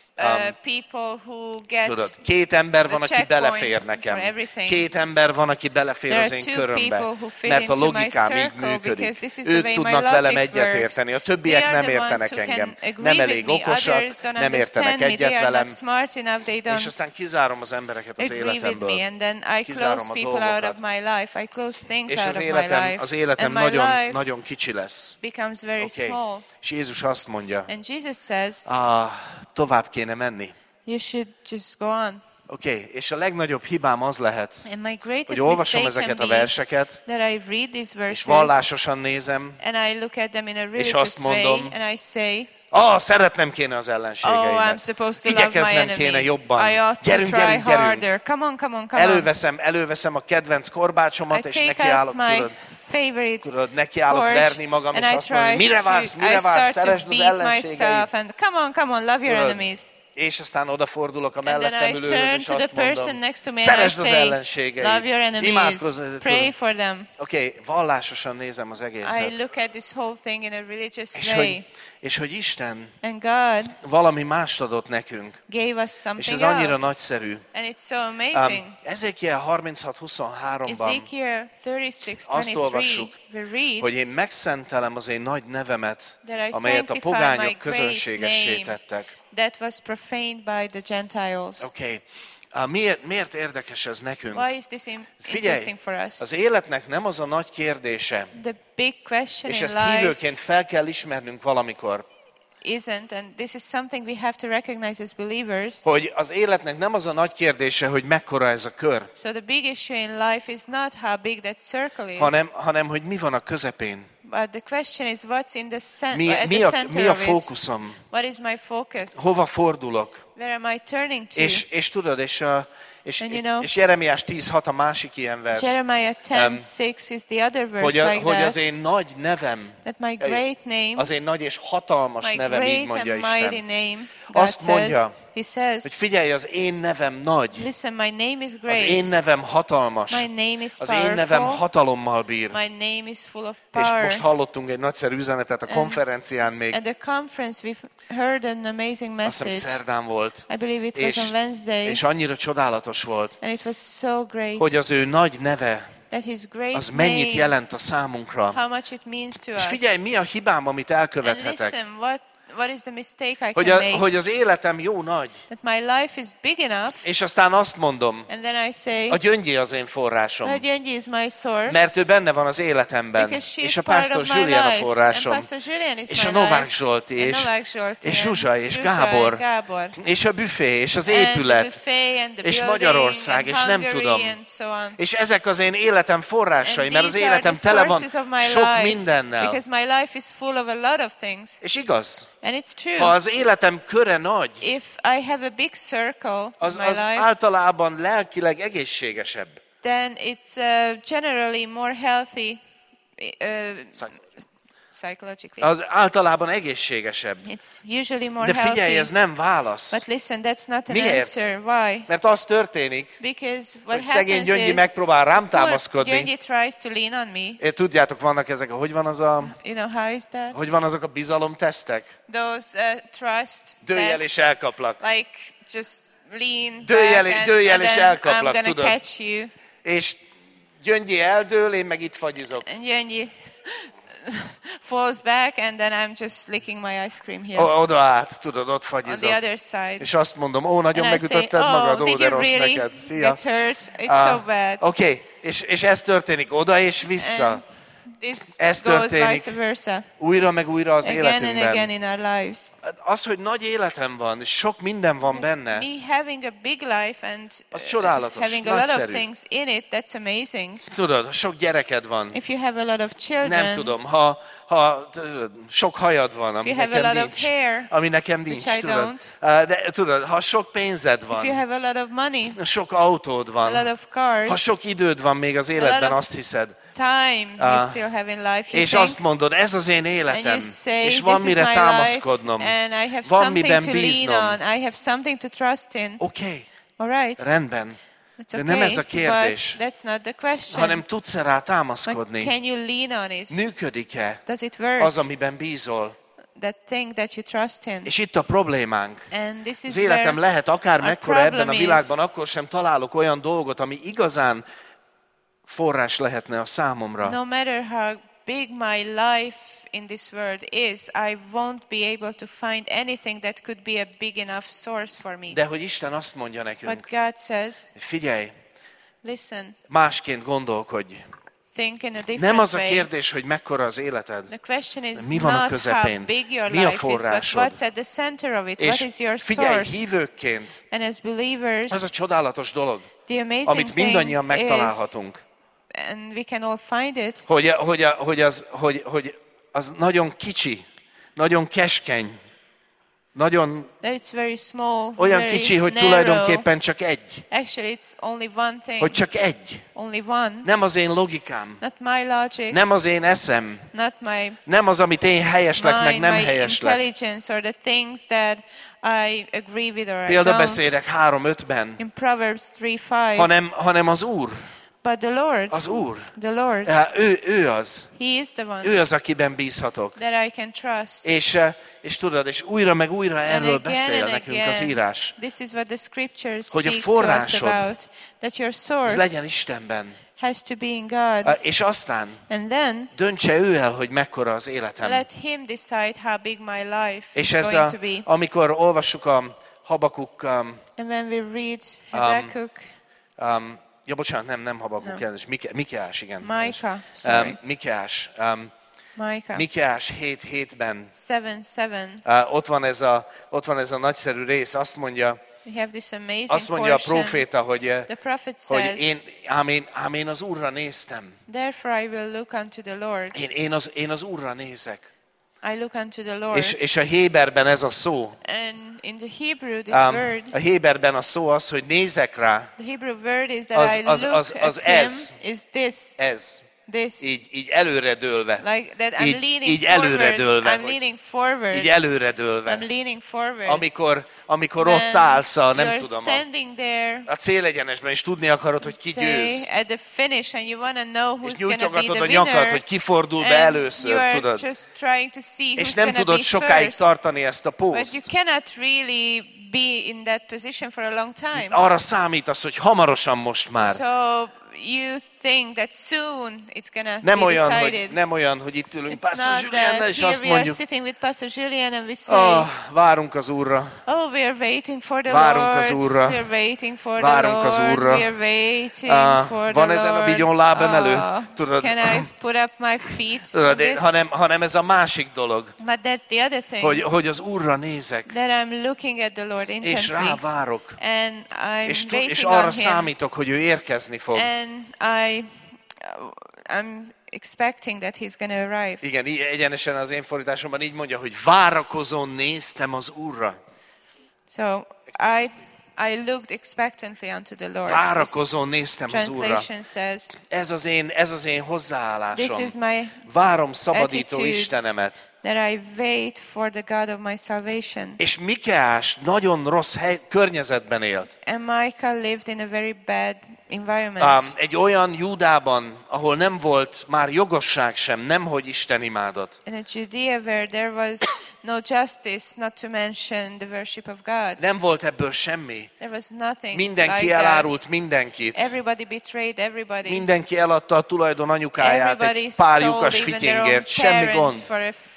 Speaker 2: people who get
Speaker 3: Tudod, 2 ember van,
Speaker 2: the
Speaker 3: aki belefér
Speaker 2: checkpoints
Speaker 3: nekem.
Speaker 2: for everything.
Speaker 3: 2 ember van, aki belefér
Speaker 2: There
Speaker 3: az
Speaker 2: are
Speaker 3: én
Speaker 2: two
Speaker 3: körömbe.
Speaker 2: people who fit
Speaker 3: Mert a
Speaker 2: into my
Speaker 3: logikám így
Speaker 2: circle
Speaker 3: működik.
Speaker 2: because this is the
Speaker 3: Ők
Speaker 2: way my
Speaker 3: tudnak velem
Speaker 2: logic
Speaker 3: egyetérteni. A
Speaker 2: works.
Speaker 3: többiek
Speaker 2: They are
Speaker 3: nem
Speaker 2: the ones
Speaker 3: értenek
Speaker 2: who can
Speaker 3: engem.
Speaker 2: agree
Speaker 3: Nem
Speaker 2: with
Speaker 3: elég
Speaker 2: me.
Speaker 3: okosak,
Speaker 2: Others don't
Speaker 3: nem értenek
Speaker 2: understand me.
Speaker 3: egyet
Speaker 2: They are
Speaker 3: velem.
Speaker 2: not smart enough. They
Speaker 3: És
Speaker 2: don't
Speaker 3: aztán kizárom az embereket az
Speaker 2: agree with
Speaker 3: életemből.
Speaker 2: me, and then I
Speaker 3: Kizárom
Speaker 2: close
Speaker 3: a
Speaker 2: people out
Speaker 3: dolgokat.
Speaker 2: of my life. I close things
Speaker 3: És
Speaker 2: out
Speaker 3: az
Speaker 2: of my
Speaker 3: életem,
Speaker 2: life.
Speaker 3: az életem
Speaker 2: And my
Speaker 3: nagyon,
Speaker 2: life
Speaker 3: nagyon kicsi lesz.
Speaker 2: becomes very
Speaker 3: Okay.
Speaker 2: small.
Speaker 3: És Jézus azt mondja,
Speaker 2: And Jesus says,
Speaker 3: tovább kéne menni.
Speaker 2: you should just go on.
Speaker 3: Oké, és a legnagyobb hibám az lehet,
Speaker 2: And my
Speaker 3: hogy
Speaker 2: greatest
Speaker 3: olvasom
Speaker 2: mistake
Speaker 3: ezeket a
Speaker 2: can be
Speaker 3: verseket,
Speaker 2: that I read these
Speaker 3: és
Speaker 2: verses
Speaker 3: vallásosan nézem,
Speaker 2: and I look at them in a
Speaker 3: azt
Speaker 2: religious way
Speaker 3: mondom,
Speaker 2: and I say,
Speaker 3: szeretnem kéne az
Speaker 2: oh, I'm
Speaker 3: ellenségeimet.
Speaker 2: supposed to love my
Speaker 3: Igyekeznem kéne
Speaker 2: enemies.
Speaker 3: jobban.
Speaker 2: I ought to
Speaker 3: Gyerünk,
Speaker 2: try
Speaker 3: gyerünk, gyerünk.
Speaker 2: harder. Come on, come on, come on.
Speaker 3: Előveszem a kedvenc korbácsomat,
Speaker 2: I
Speaker 3: és
Speaker 2: take
Speaker 3: nekiállok,
Speaker 2: out my
Speaker 3: tudod,
Speaker 2: favorite
Speaker 3: nekiállok
Speaker 2: scourge
Speaker 3: verni magam, és
Speaker 2: and I
Speaker 3: azt mondom,
Speaker 2: try
Speaker 3: mire vársz,
Speaker 2: I start
Speaker 3: szeresd
Speaker 2: to
Speaker 3: az
Speaker 2: beat
Speaker 3: ellenségeid.
Speaker 2: myself and come on, love your
Speaker 3: Tudod,
Speaker 2: enemies.
Speaker 3: És aztán odafordulok a
Speaker 2: And then
Speaker 3: mellettem
Speaker 2: I
Speaker 3: ülőhöz,
Speaker 2: turn
Speaker 3: és
Speaker 2: to the
Speaker 3: azt
Speaker 2: person
Speaker 3: mondom,
Speaker 2: next to me and I
Speaker 3: szeresd az
Speaker 2: say,
Speaker 3: ellenségeid.
Speaker 2: love your enemies,
Speaker 3: Imádkozz,
Speaker 2: pray
Speaker 3: tudod.
Speaker 2: for them.
Speaker 3: Oké, vallásosan nézem az
Speaker 2: I
Speaker 3: egészet.
Speaker 2: look at this whole thing in a religious way.
Speaker 3: És hogy Isten
Speaker 2: And God
Speaker 3: valami mást adott nekünk.
Speaker 2: gave us
Speaker 3: És
Speaker 2: something
Speaker 3: ez annyira
Speaker 2: else.
Speaker 3: nagyszerű.
Speaker 2: And it's so amazing.
Speaker 3: Ezékiel 36:23-ban
Speaker 2: Ezekiel
Speaker 3: azt
Speaker 2: 36:23,
Speaker 3: olvassuk,
Speaker 2: we read
Speaker 3: hogy én megszentelem az én nagy nevemet,
Speaker 2: that I
Speaker 3: amelyet a
Speaker 2: sanctify my
Speaker 3: pogányok
Speaker 2: great
Speaker 3: közönségessé
Speaker 2: name
Speaker 3: tettek.
Speaker 2: that was profaned by the Gentiles.
Speaker 3: Oké. Miért érdekes ez nekünk?
Speaker 2: Why is this
Speaker 3: Figyelj,
Speaker 2: interesting for us?
Speaker 3: az életnek nem az a nagy kérdése,
Speaker 2: The big question
Speaker 3: és
Speaker 2: in
Speaker 3: ezt
Speaker 2: life
Speaker 3: hívőként fel kell ismernünk valamikor,
Speaker 2: isn't, and this is something we have to recognize as believers.
Speaker 3: hogy az életnek nem az a nagy kérdése, hogy mekkora ez a kör,
Speaker 2: So the big issue in life is not how big that circle is,
Speaker 3: hanem hogy mi van a közepén.
Speaker 2: but the question is what's in the at
Speaker 3: Mi
Speaker 2: the
Speaker 3: a
Speaker 2: center of it.
Speaker 3: fókuszom?
Speaker 2: What is my focus?
Speaker 3: Hova fordulok?
Speaker 2: Where am I turning to?
Speaker 3: És tudod,
Speaker 2: And you know,
Speaker 3: és Jeremiás 10:6 a másik ilyen vers,
Speaker 2: Jeremiah 10:6 is the other verse like
Speaker 3: hogy az
Speaker 2: that.
Speaker 3: én nagy nevem,
Speaker 2: That my great name,
Speaker 3: az én nagy és hatalmas
Speaker 2: my
Speaker 3: nevem, így
Speaker 2: great
Speaker 3: mondja
Speaker 2: and mighty
Speaker 3: Isten.
Speaker 2: name, God
Speaker 3: Azt mondja,
Speaker 2: says, He says,
Speaker 3: hogy figyelj, az én nevem nagy,
Speaker 2: listen, my name is
Speaker 3: az
Speaker 2: great,
Speaker 3: én nevem hatalmas,
Speaker 2: my name is
Speaker 3: az én nevem
Speaker 2: powerful,
Speaker 3: hatalommal bír.
Speaker 2: my name is full of
Speaker 3: És
Speaker 2: power.
Speaker 3: most hallottunk egy nagyszerű üzenetet a konferencián még,
Speaker 2: At the conference we've heard an amazing
Speaker 3: azt hiszem
Speaker 2: message.
Speaker 3: szerdán volt,
Speaker 2: I believe it was on Wednesday,
Speaker 3: és annyira csodálatos volt,
Speaker 2: and it was so great
Speaker 3: hogy az ő nagy neve,
Speaker 2: that His great
Speaker 3: az mennyit
Speaker 2: name,
Speaker 3: jelent a számunkra.
Speaker 2: how much it means to
Speaker 3: És
Speaker 2: us.
Speaker 3: figyelj, mi a hibám, amit
Speaker 2: And
Speaker 3: elkövethetek?
Speaker 2: listen, what is the mistake I can make?
Speaker 3: Hogy az életem jó nagy,
Speaker 2: That my life is big enough,
Speaker 3: és aztán azt mondom,
Speaker 2: and then I say,
Speaker 3: a gyöngyé az én forrásom,
Speaker 2: Gyöngyi is my source,
Speaker 3: mert ő benne van az életemben,
Speaker 2: because she
Speaker 3: és
Speaker 2: is
Speaker 3: a
Speaker 2: part
Speaker 3: Pásztor
Speaker 2: of my
Speaker 3: Zsülián a
Speaker 2: life,
Speaker 3: forrásom,
Speaker 2: and Pastor Julian is
Speaker 3: és
Speaker 2: my
Speaker 3: a Novák
Speaker 2: life,
Speaker 3: Zsolti,
Speaker 2: and Novák Zsolti,
Speaker 3: és
Speaker 2: and
Speaker 3: Zsuzsa, és
Speaker 2: Zsuzsa,
Speaker 3: Gábor,
Speaker 2: and Gábor,
Speaker 3: és a büfé, és az
Speaker 2: and the
Speaker 3: épület,
Speaker 2: buffet, and the
Speaker 3: és
Speaker 2: building,
Speaker 3: Magyarország,
Speaker 2: and
Speaker 3: és nem
Speaker 2: Hungary,
Speaker 3: tudom.
Speaker 2: and so on.
Speaker 3: És ezek az én életem forrásai,
Speaker 2: And
Speaker 3: mert az
Speaker 2: these are
Speaker 3: életem
Speaker 2: the
Speaker 3: tele van
Speaker 2: sources of my
Speaker 3: sok
Speaker 2: life,
Speaker 3: mindennel.
Speaker 2: because my life is full of a lot of things,
Speaker 3: És igaz,
Speaker 2: and it's true.
Speaker 3: ha az életem köre nagy,
Speaker 2: If I have a big circle
Speaker 3: az
Speaker 2: in my life,
Speaker 3: általában lelkileg egészségesebb.
Speaker 2: then it's generally more healthy psychologically.
Speaker 3: Az általában egészségesebb.
Speaker 2: It's usually more
Speaker 3: De figyelj,
Speaker 2: healthy.
Speaker 3: ez nem válasz.
Speaker 2: But listen, that's not an
Speaker 3: Miért?
Speaker 2: answer. Why?
Speaker 3: Mert az történik,
Speaker 2: Because what
Speaker 3: hogy szegény
Speaker 2: happens
Speaker 3: Gyöngyi
Speaker 2: is
Speaker 3: megpróbál rám
Speaker 2: poor
Speaker 3: támaszkodni.
Speaker 2: Gyöngyi tries to lean on me.
Speaker 3: Tudjátok, vannak ezek a, hogy van
Speaker 2: How is that?
Speaker 3: hogy van azok a bizalomtesztek?
Speaker 2: Those trust
Speaker 3: Dőjjel
Speaker 2: tests,
Speaker 3: és elkaplak.
Speaker 2: like just lean
Speaker 3: Dőjjel-
Speaker 2: back
Speaker 3: dőjjel
Speaker 2: and
Speaker 3: és
Speaker 2: then
Speaker 3: elkaplak,
Speaker 2: I'm gonna
Speaker 3: tudod.
Speaker 2: catch you.
Speaker 3: És Gyöngyi eldől, én meg itt fagyizok.
Speaker 2: And Gyöngyi falls back and then I'm just licking my ice cream here
Speaker 3: Oda át, tudod, ott
Speaker 2: on
Speaker 3: fagyizok.
Speaker 2: the other side.
Speaker 3: És azt mondom, nagyon
Speaker 2: And I say,
Speaker 3: megütötted magad,
Speaker 2: did
Speaker 3: de
Speaker 2: you
Speaker 3: rossz
Speaker 2: really
Speaker 3: neked. Szia.
Speaker 2: get hurt? It's so bad.
Speaker 3: Oké, és ez történik oda és vissza.
Speaker 2: And
Speaker 3: Ez
Speaker 2: goes
Speaker 3: történik
Speaker 2: vice versa.
Speaker 3: újra meg újra az
Speaker 2: Again and again
Speaker 3: életünkben.
Speaker 2: in our lives.
Speaker 3: Az, hogy nagy életem van, és sok minden van benne,
Speaker 2: Me having a big life and
Speaker 3: az csodálatos,
Speaker 2: having a lot of
Speaker 3: nagyszerű.
Speaker 2: things in it, that's amazing.
Speaker 3: Tudod, ha sok gyereked van,
Speaker 2: If you have a lot of children,
Speaker 3: nem tudom, ha tudod, sok hajad van, ami
Speaker 2: you have a
Speaker 3: nekem
Speaker 2: lot of
Speaker 3: nincs,
Speaker 2: hair,
Speaker 3: ami nekem nincs,
Speaker 2: which I
Speaker 3: tudod.
Speaker 2: don't.
Speaker 3: De tudod, ha sok pénzed
Speaker 2: if you
Speaker 3: van,
Speaker 2: have a lot of money,
Speaker 3: sok autód
Speaker 2: a
Speaker 3: van,
Speaker 2: lot of cars,
Speaker 3: ha sok időd van még az életben,
Speaker 2: of
Speaker 3: azt hiszed,
Speaker 2: time you still have in life, you
Speaker 3: és
Speaker 2: think,
Speaker 3: azt mondod, ez az én
Speaker 2: and
Speaker 3: életem,
Speaker 2: you say,
Speaker 3: és van
Speaker 2: this is
Speaker 3: mire
Speaker 2: my
Speaker 3: támaszkodnom,
Speaker 2: life, and I have
Speaker 3: van
Speaker 2: something
Speaker 3: miben
Speaker 2: to lean
Speaker 3: bíznom.
Speaker 2: on, I have something to trust in.
Speaker 3: Oké,
Speaker 2: All right,
Speaker 3: rendben,
Speaker 2: it's
Speaker 3: de
Speaker 2: okay,
Speaker 3: nem ez a kérdés,
Speaker 2: but that's not the question.
Speaker 3: hanem tudsz-e rá
Speaker 2: But
Speaker 3: támaszkodni?
Speaker 2: can you lean on it?
Speaker 3: Működik-e
Speaker 2: Does it work?
Speaker 3: az, amiben bízol?
Speaker 2: That thing that you trust in.
Speaker 3: És itt a problémánk.
Speaker 2: And this is
Speaker 3: Az életem
Speaker 2: where
Speaker 3: lehet akár
Speaker 2: our
Speaker 3: mekkora ebben a
Speaker 2: problem
Speaker 3: világban, akkor sem találok olyan dolgot, ami igazán forrás lehetne a számomra.
Speaker 2: no matter how big my life in this world is, I won't be able to find anything that could be a big enough source for me.
Speaker 3: De hogy Isten azt mondja
Speaker 2: But
Speaker 3: nekünk,
Speaker 2: God says,
Speaker 3: figyelj,
Speaker 2: listen,
Speaker 3: másként gondolkodj.
Speaker 2: think in a different
Speaker 3: Nem az a
Speaker 2: way.
Speaker 3: kérdés, hogy mekkora az életed,
Speaker 2: The question is
Speaker 3: mi van a
Speaker 2: not
Speaker 3: közepén?
Speaker 2: how big your
Speaker 3: Mi a
Speaker 2: life is, but
Speaker 3: forrásod?
Speaker 2: what's at the center of it. What
Speaker 3: és
Speaker 2: is your
Speaker 3: figyelj,
Speaker 2: source?
Speaker 3: hívőkként,
Speaker 2: And as believers,
Speaker 3: ez a csodálatos dolog,
Speaker 2: the amazing
Speaker 3: amit mindannyian
Speaker 2: thing is,
Speaker 3: megtalálhatunk,
Speaker 2: and we can all find it,
Speaker 3: hogy az nagyon kicsi, nagyon keskeny, nagyon
Speaker 2: that it's very small,
Speaker 3: olyan
Speaker 2: very
Speaker 3: kicsi, hogy
Speaker 2: narrow.
Speaker 3: tulajdonképpen csak egy.
Speaker 2: Actually, it's only one thing,
Speaker 3: Hogy csak egy.
Speaker 2: only one.
Speaker 3: Nem az én logikám,
Speaker 2: Not my logic,
Speaker 3: nem az én eszem,
Speaker 2: not my
Speaker 3: nem az, amit én helyeslek, meg
Speaker 2: mind,
Speaker 3: nem
Speaker 2: my
Speaker 3: helyeslek.
Speaker 2: intelligence, or the things that I agree with or I don't.
Speaker 3: Példabeszédek 3:5-ben,
Speaker 2: In Proverbs 3:5,
Speaker 3: hanem az Úr,
Speaker 2: but the Lord,
Speaker 3: az Úr.
Speaker 2: the Lord,
Speaker 3: Ő az,
Speaker 2: He is the one
Speaker 3: ő az, akiben bízhatok.
Speaker 2: that I can trust.
Speaker 3: És tudod, és újra meg újra erről beszél nekünk az írás,
Speaker 2: this is what the scriptures
Speaker 3: hogy a
Speaker 2: speak to us
Speaker 3: forrásod
Speaker 2: about, that your
Speaker 3: ez
Speaker 2: source
Speaker 3: legyen Istenben.
Speaker 2: has to be in God.
Speaker 3: És aztán
Speaker 2: And then
Speaker 3: döntse ő el, hogy mekkora az életem.
Speaker 2: let Him decide how big my life
Speaker 3: És
Speaker 2: is
Speaker 3: ez
Speaker 2: going to be.
Speaker 3: amikor olvassuk a Habakuk,
Speaker 2: And when we read Habakkuk,
Speaker 3: ja bocsánat, nem Habakuk, elnézést, Mikeás, igen.
Speaker 2: Micah, sorry.
Speaker 3: Mikeás 7:7-ben
Speaker 2: 7:7,
Speaker 3: ott van ez a nagyszerű rész, azt mondja
Speaker 2: we have this amazing
Speaker 3: a
Speaker 2: portion.
Speaker 3: próféta, hogy
Speaker 2: The prophet
Speaker 3: hogy
Speaker 2: says,
Speaker 3: én az Úrra néztem.
Speaker 2: therefore I will look unto the Lord.
Speaker 3: Én az Úrra nézek.
Speaker 2: I look unto the Lord.
Speaker 3: És a héberben ez a szó,
Speaker 2: And in the Hebrew, this word,
Speaker 3: a héberben a szó az, hogy nézek rá,
Speaker 2: the Hebrew word is that I look
Speaker 3: az
Speaker 2: at
Speaker 3: ez.
Speaker 2: Him, is this,
Speaker 3: ez,
Speaker 2: this.
Speaker 3: így előredőlve.
Speaker 2: Like that I'm leaning
Speaker 3: így
Speaker 2: forward.
Speaker 3: előredőlve,
Speaker 2: I'm leaning forward.
Speaker 3: így előredőlve.
Speaker 2: I'm leaning forward.
Speaker 3: Amikor ott állsz a, nem
Speaker 2: you're
Speaker 3: tudom,
Speaker 2: standing there,
Speaker 3: a célegyenesben, és tudni akarod, hogy ki győz.
Speaker 2: say, at the finish, and you want to know who's
Speaker 3: És
Speaker 2: going to be
Speaker 3: nyújtogatod
Speaker 2: the
Speaker 3: a nyakad,
Speaker 2: winner.
Speaker 3: hogy ki fordul be
Speaker 2: And
Speaker 3: először,
Speaker 2: you are
Speaker 3: tudod.
Speaker 2: just trying to see
Speaker 3: És
Speaker 2: who's
Speaker 3: nem
Speaker 2: going to
Speaker 3: tudod
Speaker 2: be
Speaker 3: sokáig
Speaker 2: first.
Speaker 3: tartani ezt a
Speaker 2: But you
Speaker 3: pószt.
Speaker 2: cannot really be in that position for a long time.
Speaker 3: Arra számítasz, hogy hamarosan most már.
Speaker 2: So you think that soon it's gonna
Speaker 3: Nem
Speaker 2: be
Speaker 3: olyan,
Speaker 2: decided.
Speaker 3: hogy itt ülünk
Speaker 2: It's
Speaker 3: Pastor
Speaker 2: not
Speaker 3: Juliennel,
Speaker 2: that
Speaker 3: és
Speaker 2: here
Speaker 3: azt
Speaker 2: we are
Speaker 3: mondjuk,
Speaker 2: sitting with Pastor Julian and we say,
Speaker 3: várunk az Úrra.
Speaker 2: oh, we are waiting for the
Speaker 3: Várunk
Speaker 2: Lord.
Speaker 3: az Úrra.
Speaker 2: We are waiting for
Speaker 3: Várunk
Speaker 2: the
Speaker 3: az
Speaker 2: Lord.
Speaker 3: Úrra.
Speaker 2: We are waiting for
Speaker 3: Van
Speaker 2: the
Speaker 3: ezen a
Speaker 2: Lord.
Speaker 3: vigyon lábemelő? Tudod?
Speaker 2: Can I put up my feet on
Speaker 3: Tudod,
Speaker 2: this?
Speaker 3: hanem ez a másik dolog,
Speaker 2: But that's the other thing.
Speaker 3: hogy az Úrra nézek,
Speaker 2: That I'm looking at the Lord
Speaker 3: és
Speaker 2: intensely.
Speaker 3: rá várok,
Speaker 2: And I'm
Speaker 3: és
Speaker 2: waiting
Speaker 3: arra
Speaker 2: on Him.
Speaker 3: számítok, hogy ő érkezni fog.
Speaker 2: And I'm expecting that He's going to arrive.
Speaker 3: Igen, egyenesen az én fordításomban így mondja, hogy várakozón néztem az Úrra.
Speaker 2: So I looked expectantly unto the Lord.
Speaker 3: Várakozón néztem
Speaker 2: This
Speaker 3: az Úrra.
Speaker 2: translation says,
Speaker 3: Ez az én
Speaker 2: this
Speaker 3: hozzáállásom.
Speaker 2: is my
Speaker 3: Várom szabadító
Speaker 2: attitude.
Speaker 3: Istenemet.
Speaker 2: that I wait for the God of my salvation.
Speaker 3: És Mikeás nagyon rossz környezetben élt.
Speaker 2: And Micah lived in a very bad environment.
Speaker 3: Egy olyan Júdában, ahol nem volt már jogosság sem, nemhogy Isten imádat.
Speaker 2: In a Judea where there was no justice, not to mention the worship of God.
Speaker 3: Nem volt ebből semmi.
Speaker 2: There was nothing
Speaker 3: Mindenki
Speaker 2: like
Speaker 3: elárult
Speaker 2: that.
Speaker 3: mindenkit.
Speaker 2: Everybody betrayed everybody.
Speaker 3: Mindenki eladta a tulajdon anyukáját
Speaker 2: Everybody
Speaker 3: egy pár
Speaker 2: sold
Speaker 3: lyukas
Speaker 2: even their own
Speaker 3: fityingért. Semmi
Speaker 2: parents
Speaker 3: gond.
Speaker 2: for a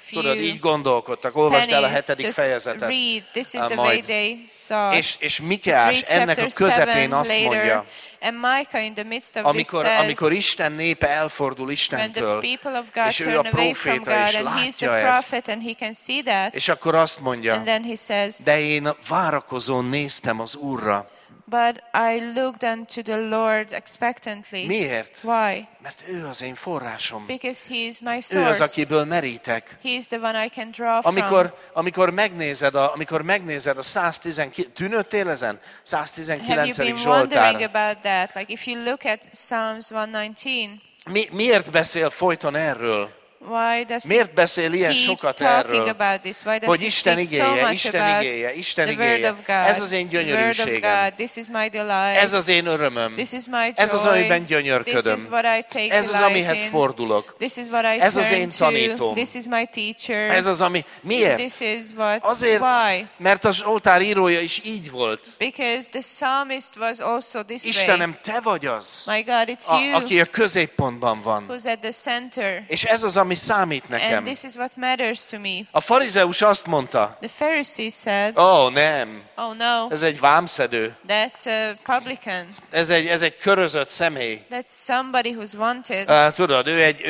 Speaker 3: Tudod, így
Speaker 2: few
Speaker 3: gondolkodtak. Olvasd el a
Speaker 2: pennies,
Speaker 3: 7.
Speaker 2: just
Speaker 3: fejezetet.
Speaker 2: read. This is the way
Speaker 3: Majd.
Speaker 2: they thought.
Speaker 3: És
Speaker 2: Just
Speaker 3: Mikeás
Speaker 2: read
Speaker 3: ennek a
Speaker 2: chapter
Speaker 3: közepén
Speaker 2: 7
Speaker 3: azt
Speaker 2: later,
Speaker 3: mondja,
Speaker 2: and Micah in the midst of this
Speaker 3: amikor
Speaker 2: says,
Speaker 3: Isten népe elfordul
Speaker 2: when the
Speaker 3: Istentől,
Speaker 2: people of God
Speaker 3: és ő
Speaker 2: turn
Speaker 3: a
Speaker 2: away from
Speaker 3: próféta
Speaker 2: God,
Speaker 3: is
Speaker 2: and he's the
Speaker 3: látja ezt,
Speaker 2: prophet, and he can see that,
Speaker 3: és akkor azt mondja,
Speaker 2: and then he says,
Speaker 3: de én várakozón néztem az Úrra.
Speaker 2: but I looked unto the Lord expectantly.
Speaker 3: Miért?
Speaker 2: Why?
Speaker 3: Mert ő az én forrásom.
Speaker 2: Because he is my
Speaker 3: Ő az,
Speaker 2: source.
Speaker 3: akiből merítek.
Speaker 2: He is the one I can draw from.
Speaker 3: Amikor megnézed a 119, tűnődtél ezen?
Speaker 2: Have you
Speaker 3: 119.
Speaker 2: been wondering
Speaker 3: Zsoltár.
Speaker 2: about that? Like if you look at Psalms 119,
Speaker 3: Miért beszél folyton erről?
Speaker 2: why does
Speaker 3: Miért beszél ilyen
Speaker 2: he keep
Speaker 3: sokat
Speaker 2: talking
Speaker 3: erről?
Speaker 2: about this? Why does
Speaker 3: Hogy
Speaker 2: he
Speaker 3: Isten
Speaker 2: speak so
Speaker 3: igéje,
Speaker 2: much
Speaker 3: Isten
Speaker 2: about
Speaker 3: igéje, Isten
Speaker 2: the word
Speaker 3: igéje.
Speaker 2: of God?
Speaker 3: Ez az én
Speaker 2: The word of
Speaker 3: gyönyörűségem.
Speaker 2: God. This is my delight.
Speaker 3: Ez az én örömöm.
Speaker 2: This is my joy.
Speaker 3: Ez az, amiben
Speaker 2: This
Speaker 3: gyönyörködöm.
Speaker 2: is what I take
Speaker 3: Ez az,
Speaker 2: delight
Speaker 3: amihez
Speaker 2: in.
Speaker 3: fordulok.
Speaker 2: This is what I
Speaker 3: Ez az
Speaker 2: turn
Speaker 3: én
Speaker 2: to.
Speaker 3: tanítóm.
Speaker 2: This is my teacher.
Speaker 3: Ez az, ami... Miért?
Speaker 2: This is what.
Speaker 3: Azért,
Speaker 2: Why?
Speaker 3: mert a Zsoltár írója is így volt.
Speaker 2: Because the psalmist was also this way.
Speaker 3: Istenem, te vagy az,
Speaker 2: My God, it's you
Speaker 3: aki a középpontban van.
Speaker 2: who's at the center.
Speaker 3: És ez az, ami számít
Speaker 2: And
Speaker 3: nekem.
Speaker 2: this is what matters to me.
Speaker 3: A farizeus azt mondta,
Speaker 2: The Pharisee said,
Speaker 3: nem,
Speaker 2: oh no,
Speaker 3: ez egy vámszedő,
Speaker 2: that's a publican.
Speaker 3: ez egy körözött személy.
Speaker 2: That's somebody who's wanted.
Speaker 3: Tudod,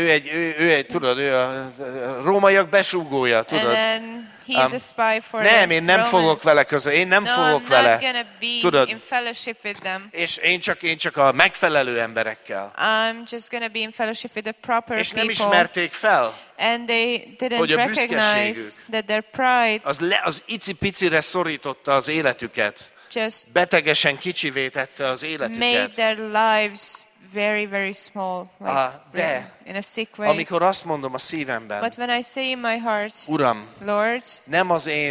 Speaker 3: ő a rómaiak besúgója,
Speaker 2: And
Speaker 3: tudod.
Speaker 2: then he's a spy for
Speaker 3: Nem,
Speaker 2: the
Speaker 3: én nem
Speaker 2: Romans.
Speaker 3: fogok vele én nem
Speaker 2: No,
Speaker 3: fogok
Speaker 2: I'm
Speaker 3: vele.
Speaker 2: not gonna be
Speaker 3: Tudod.
Speaker 2: in fellowship with them.
Speaker 3: És én csak a megfelelő emberekkel.
Speaker 2: I'm just gonna be in fellowship with the proper
Speaker 3: És nem
Speaker 2: people.
Speaker 3: ismerték fel.
Speaker 2: And they didn't
Speaker 3: hogy a
Speaker 2: recognize
Speaker 3: büszkeségük
Speaker 2: that their pride
Speaker 3: Az icipicire szorította az életüket.
Speaker 2: just
Speaker 3: Betegesen kicsivé tette az
Speaker 2: made
Speaker 3: életüket.
Speaker 2: their lives very, very small, like
Speaker 3: de
Speaker 2: in a sick way.
Speaker 3: amikor azt mondom a szívemben,
Speaker 2: But when I say in my heart,
Speaker 3: Uram,
Speaker 2: Lord,
Speaker 3: nem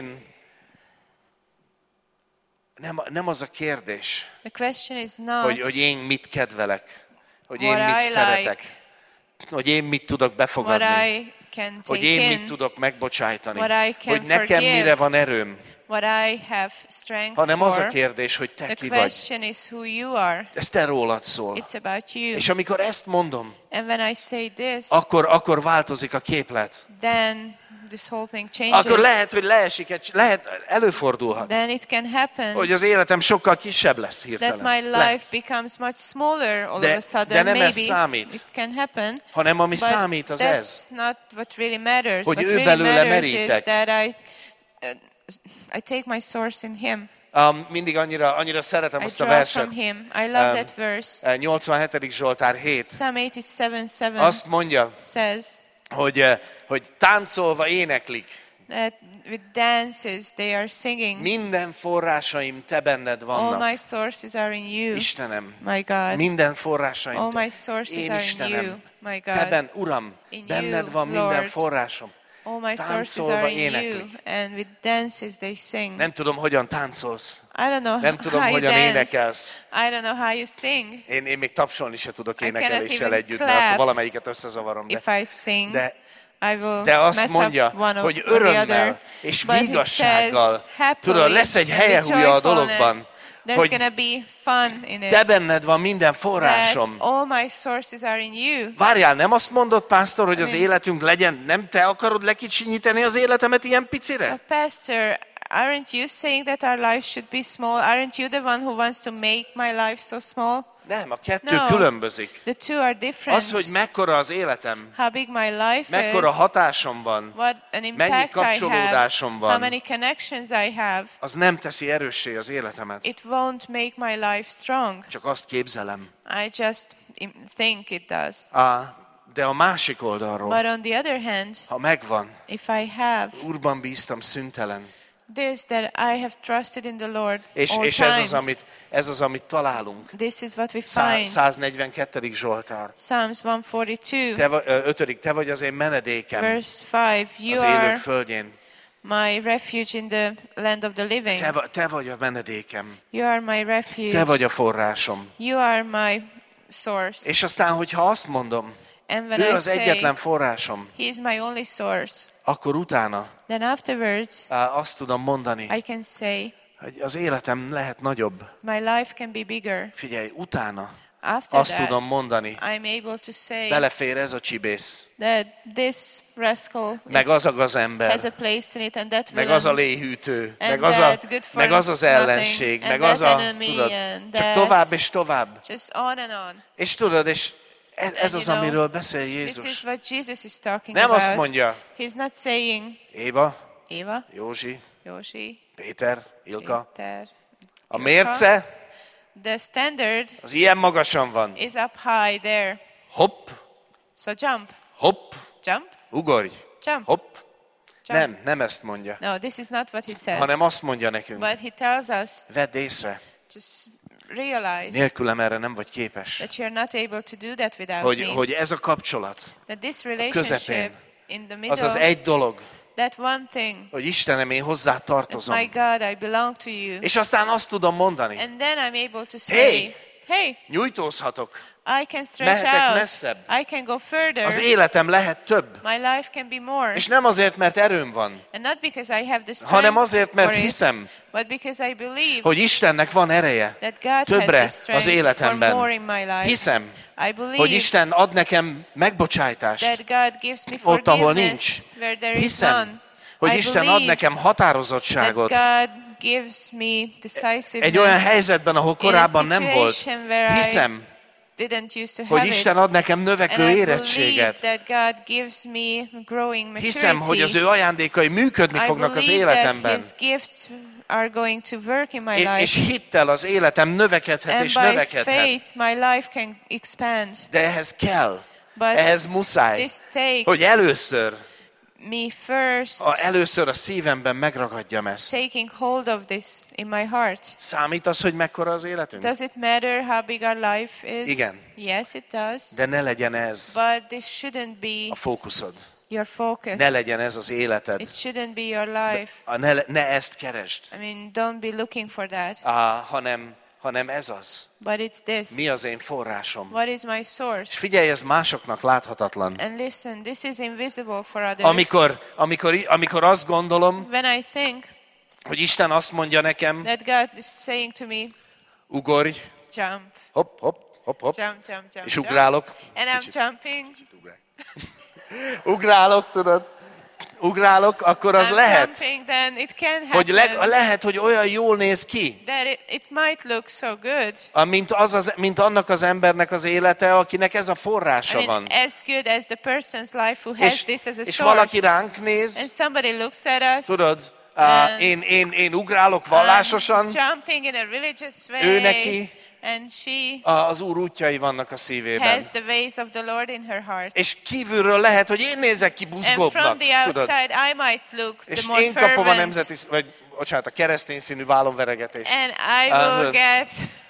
Speaker 3: az a kérdés,
Speaker 2: the question is not
Speaker 3: hogy én mit kedvelek, hogy én
Speaker 2: what
Speaker 3: mit
Speaker 2: I
Speaker 3: szeretek,
Speaker 2: like,
Speaker 3: hogy én mit tudok
Speaker 2: what
Speaker 3: befogadni,
Speaker 2: I can
Speaker 3: hogy
Speaker 2: take
Speaker 3: én mit
Speaker 2: in,
Speaker 3: tudok megbocsájtani,
Speaker 2: what I can
Speaker 3: hogy nekem
Speaker 2: forgive,
Speaker 3: mire van erőm,
Speaker 2: what I have strength
Speaker 3: hanem az a
Speaker 2: for.
Speaker 3: kérdés, hogy te
Speaker 2: The
Speaker 3: ki vagy.
Speaker 2: question is who you are.
Speaker 3: Ez te rólad szól.
Speaker 2: It's about you.
Speaker 3: És amikor ezt mondom,
Speaker 2: And when I say this,
Speaker 3: akkor változik a képlet.
Speaker 2: then this whole thing changes.
Speaker 3: Akkor lehet, hogy leesik, előfordulhat,
Speaker 2: Then it can happen
Speaker 3: hogy az életem sokkal kisebb lesz
Speaker 2: that
Speaker 3: hirtelen.
Speaker 2: my
Speaker 3: Lehet.
Speaker 2: life becomes much smaller all
Speaker 3: De-
Speaker 2: of a sudden.
Speaker 3: de nem ez
Speaker 2: Maybe
Speaker 3: számít.
Speaker 2: it can happen.
Speaker 3: Hanem ami
Speaker 2: But
Speaker 3: számít az
Speaker 2: that's
Speaker 3: ez,
Speaker 2: not what really matters.
Speaker 3: hogy
Speaker 2: What
Speaker 3: ő
Speaker 2: really
Speaker 3: belőle
Speaker 2: matters is
Speaker 3: merítek.
Speaker 2: that I take my source in Him.
Speaker 3: mindig annyira szeretem
Speaker 2: I
Speaker 3: azt a
Speaker 2: draw
Speaker 3: verset.
Speaker 2: from Him. I love that verse.
Speaker 3: 87. Zsoltár 7.
Speaker 2: Psalm 87:7
Speaker 3: Azt mondja,
Speaker 2: says
Speaker 3: hogy táncolva éneklik.
Speaker 2: that with dances they are singing.
Speaker 3: Minden forrásaim te benned
Speaker 2: All
Speaker 3: vannak.
Speaker 2: my sources are in you,
Speaker 3: Istenem,
Speaker 2: my God.
Speaker 3: minden forrásaim
Speaker 2: All
Speaker 3: te.
Speaker 2: my sources
Speaker 3: Én
Speaker 2: are in
Speaker 3: Istenem,
Speaker 2: you, my
Speaker 3: te
Speaker 2: God.
Speaker 3: Uram,
Speaker 2: In
Speaker 3: benned
Speaker 2: you,
Speaker 3: van minden
Speaker 2: Lord.
Speaker 3: forrásom.
Speaker 2: All my sources
Speaker 3: Táncolva
Speaker 2: are in you,
Speaker 3: éneklik.
Speaker 2: and with dances they sing.
Speaker 3: Nem tudom, hogyan táncolsz.
Speaker 2: I don't know
Speaker 3: Nem tudom,
Speaker 2: how you
Speaker 3: hogyan
Speaker 2: dance.
Speaker 3: énekelsz.
Speaker 2: I don't know how you sing.
Speaker 3: Én még tapsolni se tudok
Speaker 2: I cannot
Speaker 3: énekeléssel
Speaker 2: even
Speaker 3: együtt, mert
Speaker 2: clap
Speaker 3: akkor valamelyiket összezavarom.
Speaker 2: If I sing, I will
Speaker 3: De azt
Speaker 2: mess
Speaker 3: mondja,
Speaker 2: up one
Speaker 3: hogy
Speaker 2: or the other.
Speaker 3: örömmel és
Speaker 2: But it
Speaker 3: vigassággal,
Speaker 2: says, happily,
Speaker 3: tudod, lesz egy helyehúja a dologban,
Speaker 2: joyfulness. There's
Speaker 3: hogy
Speaker 2: gonna be fun in it.
Speaker 3: te benned van minden
Speaker 2: That
Speaker 3: forrásom.
Speaker 2: all my sources are in you.
Speaker 3: Várjál, nem azt mondod, pásztor, hogy az
Speaker 2: I mean-
Speaker 3: életünk legyen, nem te akarod lekicsinyíteni az életemet ilyen
Speaker 2: So,
Speaker 3: picire?
Speaker 2: Pastor, aren't you saying that our lives should be small? Aren't you the one who wants to make my life so small?
Speaker 3: Nem, a kettő
Speaker 2: No.
Speaker 3: különbözik.
Speaker 2: The two are different.
Speaker 3: Az, hogy mekkora az életem,
Speaker 2: How big my life
Speaker 3: mekkora
Speaker 2: is,
Speaker 3: hatásom van,
Speaker 2: what an
Speaker 3: mennyi
Speaker 2: impact I have,
Speaker 3: kapcsolódásom
Speaker 2: how
Speaker 3: van,
Speaker 2: many connections I have,
Speaker 3: az nem teszi erőssé az életemet.
Speaker 2: it won't make my life strong.
Speaker 3: Csak azt képzelem.
Speaker 2: I just think it does.
Speaker 3: De a másik oldalról,
Speaker 2: But on the other hand,
Speaker 3: ha megvan,
Speaker 2: if I have
Speaker 3: Úrban bíztam szüntelen,
Speaker 2: this, that I have trusted in the Lord
Speaker 3: és
Speaker 2: all
Speaker 3: ez
Speaker 2: times,
Speaker 3: az, amit találunk.
Speaker 2: this is what we find.
Speaker 3: 142. Zsoltár.
Speaker 2: Psalms 142,
Speaker 3: 5. Te vagy az én menedékem
Speaker 2: verse 5, you
Speaker 3: az élők
Speaker 2: are
Speaker 3: földjén.
Speaker 2: my refuge in the land of the living.
Speaker 3: Te vagy a menedékem.
Speaker 2: You are my refuge.
Speaker 3: Te vagy a forrásom.
Speaker 2: You are my source.
Speaker 3: És aztán, hogyha azt mondom,
Speaker 2: And when
Speaker 3: ő
Speaker 2: I
Speaker 3: az
Speaker 2: say,
Speaker 3: egyetlen forrásom,
Speaker 2: He is my only source,
Speaker 3: akkor utána
Speaker 2: then afterwards
Speaker 3: azt tudom mondani,
Speaker 2: I can say,
Speaker 3: hogy az életem lehet nagyobb.
Speaker 2: my life can be bigger.
Speaker 3: Figyelj, utána
Speaker 2: after
Speaker 3: azt
Speaker 2: that,
Speaker 3: tudom mondani,
Speaker 2: I'm able to say
Speaker 3: belefér ez a csibész,
Speaker 2: that this rascal
Speaker 3: meg az a gazember,
Speaker 2: has a place in it, and that
Speaker 3: meg az a
Speaker 2: villain,
Speaker 3: léhűtő,
Speaker 2: and
Speaker 3: meg az,
Speaker 2: that good for
Speaker 3: meg az az
Speaker 2: nothing,
Speaker 3: ellenség,
Speaker 2: and
Speaker 3: meg
Speaker 2: that
Speaker 3: az a,
Speaker 2: enemy,
Speaker 3: tudod,
Speaker 2: and
Speaker 3: csak
Speaker 2: that-
Speaker 3: tovább és tovább.
Speaker 2: just on and on.
Speaker 3: És tudod, és ez az,
Speaker 2: you know,
Speaker 3: amiről beszél
Speaker 2: This is
Speaker 3: Jézus.
Speaker 2: what Jesus is talking
Speaker 3: Nem
Speaker 2: about.
Speaker 3: azt mondja,
Speaker 2: He's not saying,
Speaker 3: Éva,
Speaker 2: Eva,
Speaker 3: Józsi,
Speaker 2: Yoshi,
Speaker 3: Péter, Ilka,
Speaker 2: Peter,
Speaker 3: a mérce
Speaker 2: the standard
Speaker 3: az ilyen magasan van.
Speaker 2: is up high there.
Speaker 3: Hopp,
Speaker 2: So jump,
Speaker 3: hopp,
Speaker 2: jump,
Speaker 3: ugorj,
Speaker 2: jump.
Speaker 3: hopp.
Speaker 2: Jump.
Speaker 3: Nem ezt mondja,
Speaker 2: No, this is not what he says.
Speaker 3: hanem azt mondja nekünk,
Speaker 2: But he tells us,
Speaker 3: vedd észre,
Speaker 2: just realize
Speaker 3: nélkülem erre nem vagy képes.
Speaker 2: that you're not able to do that without me.
Speaker 3: Hogy ez a kapcsolat,
Speaker 2: That this
Speaker 3: közepén,
Speaker 2: relationship in the
Speaker 3: az az
Speaker 2: middle,
Speaker 3: egy dolog,
Speaker 2: that one thing,
Speaker 3: hogy Istenem, én hozzá
Speaker 2: that
Speaker 3: tartozom.
Speaker 2: my God, I belong to you.
Speaker 3: És aztán azt tudom mondani,
Speaker 2: And then I'm able to say,
Speaker 3: Hey!
Speaker 2: hey,
Speaker 3: nyújtózhatok,
Speaker 2: I can stretch
Speaker 3: mehetek
Speaker 2: out.
Speaker 3: messzebb.
Speaker 2: I can go further.
Speaker 3: az életem lehet több.
Speaker 2: My life can be more.
Speaker 3: És nem azért, mert erőm van,
Speaker 2: And not because I have the strength
Speaker 3: hanem azért, mert
Speaker 2: for it,
Speaker 3: hiszem,
Speaker 2: but because I believe
Speaker 3: hogy Istennek van ereje
Speaker 2: that God
Speaker 3: többre
Speaker 2: has the strength
Speaker 3: az életemben.
Speaker 2: for more in my life.
Speaker 3: Hiszem,
Speaker 2: I believe
Speaker 3: hogy Isten ad nekem megbocsájtást
Speaker 2: that God gives me
Speaker 3: ott, ahol
Speaker 2: forgiveness
Speaker 3: nincs.
Speaker 2: where there is
Speaker 3: Hiszem,
Speaker 2: none.
Speaker 3: hogy
Speaker 2: I
Speaker 3: Isten ad
Speaker 2: believe
Speaker 3: nekem
Speaker 2: that
Speaker 3: határozottságot
Speaker 2: God gives me decisiveness
Speaker 3: egy olyan helyzetben, ahol korábban nem volt.
Speaker 2: situation where
Speaker 3: Hiszem,
Speaker 2: didn't used to
Speaker 3: hogy
Speaker 2: have
Speaker 3: Isten
Speaker 2: it.
Speaker 3: ad nekem növekvő
Speaker 2: And I believe
Speaker 3: érettséget.
Speaker 2: that God gives me growing maturity.
Speaker 3: Hiszem, hogy az ő ajándékai működni fognak az
Speaker 2: I believe that
Speaker 3: életemben.
Speaker 2: His gifts are going to work in my
Speaker 3: És
Speaker 2: life.
Speaker 3: hittel az életem növekedhet
Speaker 2: And
Speaker 3: és
Speaker 2: by
Speaker 3: növekedhet.
Speaker 2: faith, my life can expand.
Speaker 3: De ehhez kell,
Speaker 2: But
Speaker 3: ehhez muszáj,
Speaker 2: this takes
Speaker 3: hogy először
Speaker 2: me first
Speaker 3: először a szívemben megragadjam ezt.
Speaker 2: taking hold of this in my heart.
Speaker 3: Számít az, hogy mekkora az életünk?
Speaker 2: Does it matter how big our life is?
Speaker 3: Igen.
Speaker 2: Yes, it does.
Speaker 3: De ne legyen ez
Speaker 2: But this shouldn't be
Speaker 3: a fókuszod.
Speaker 2: your focus.
Speaker 3: Ne legyen ez az életed.
Speaker 2: It shouldn't be your life.
Speaker 3: Ne ezt keresd,
Speaker 2: I mean, don't be looking for that.
Speaker 3: hanem ez az.
Speaker 2: But it's this.
Speaker 3: Mi az én forrásom?
Speaker 2: What is my
Speaker 3: És
Speaker 2: source?
Speaker 3: figyelj, ez másoknak láthatatlan.
Speaker 2: And listen, this is invisible for others.
Speaker 3: Amikor azt gondolom,
Speaker 2: When I think
Speaker 3: hogy Isten azt mondja nekem,
Speaker 2: that God is saying to me,
Speaker 3: ugorj,
Speaker 2: jump,
Speaker 3: hopp, hopp, hopp, hopp,
Speaker 2: jump, jump, jump,
Speaker 3: és
Speaker 2: jump.
Speaker 3: ugrálok.
Speaker 2: And I'm jumping.
Speaker 3: Ugrálok, tudod? Ugrálok, akkor az
Speaker 2: I'm
Speaker 3: lehet,
Speaker 2: jumping, then it can
Speaker 3: hogy
Speaker 2: happen.
Speaker 3: lehet, hogy olyan jól néz ki,
Speaker 2: That it might look so good.
Speaker 3: mint annak az embernek az élete, akinek ez a forrása
Speaker 2: I mean,
Speaker 3: van.
Speaker 2: as good as the person's life who has this as a
Speaker 3: És valaki
Speaker 2: source.
Speaker 3: ránk néz,
Speaker 2: And somebody looks at us.
Speaker 3: tudod,
Speaker 2: And
Speaker 3: én ugrálok vallásosan,
Speaker 2: jumping in a religious way.
Speaker 3: ő neki
Speaker 2: And she
Speaker 3: az Úr útjai vannak a szívében.
Speaker 2: has the ways of the Lord in her heart.
Speaker 3: És kívülről lehet, hogy én nézek ki
Speaker 2: And from
Speaker 3: buzgóbbnak,
Speaker 2: the
Speaker 3: tudod.
Speaker 2: outside, I might look
Speaker 3: És
Speaker 2: the more
Speaker 3: én kapom a
Speaker 2: fervent.
Speaker 3: a keresztény színű vállonveregetést.
Speaker 2: And I will get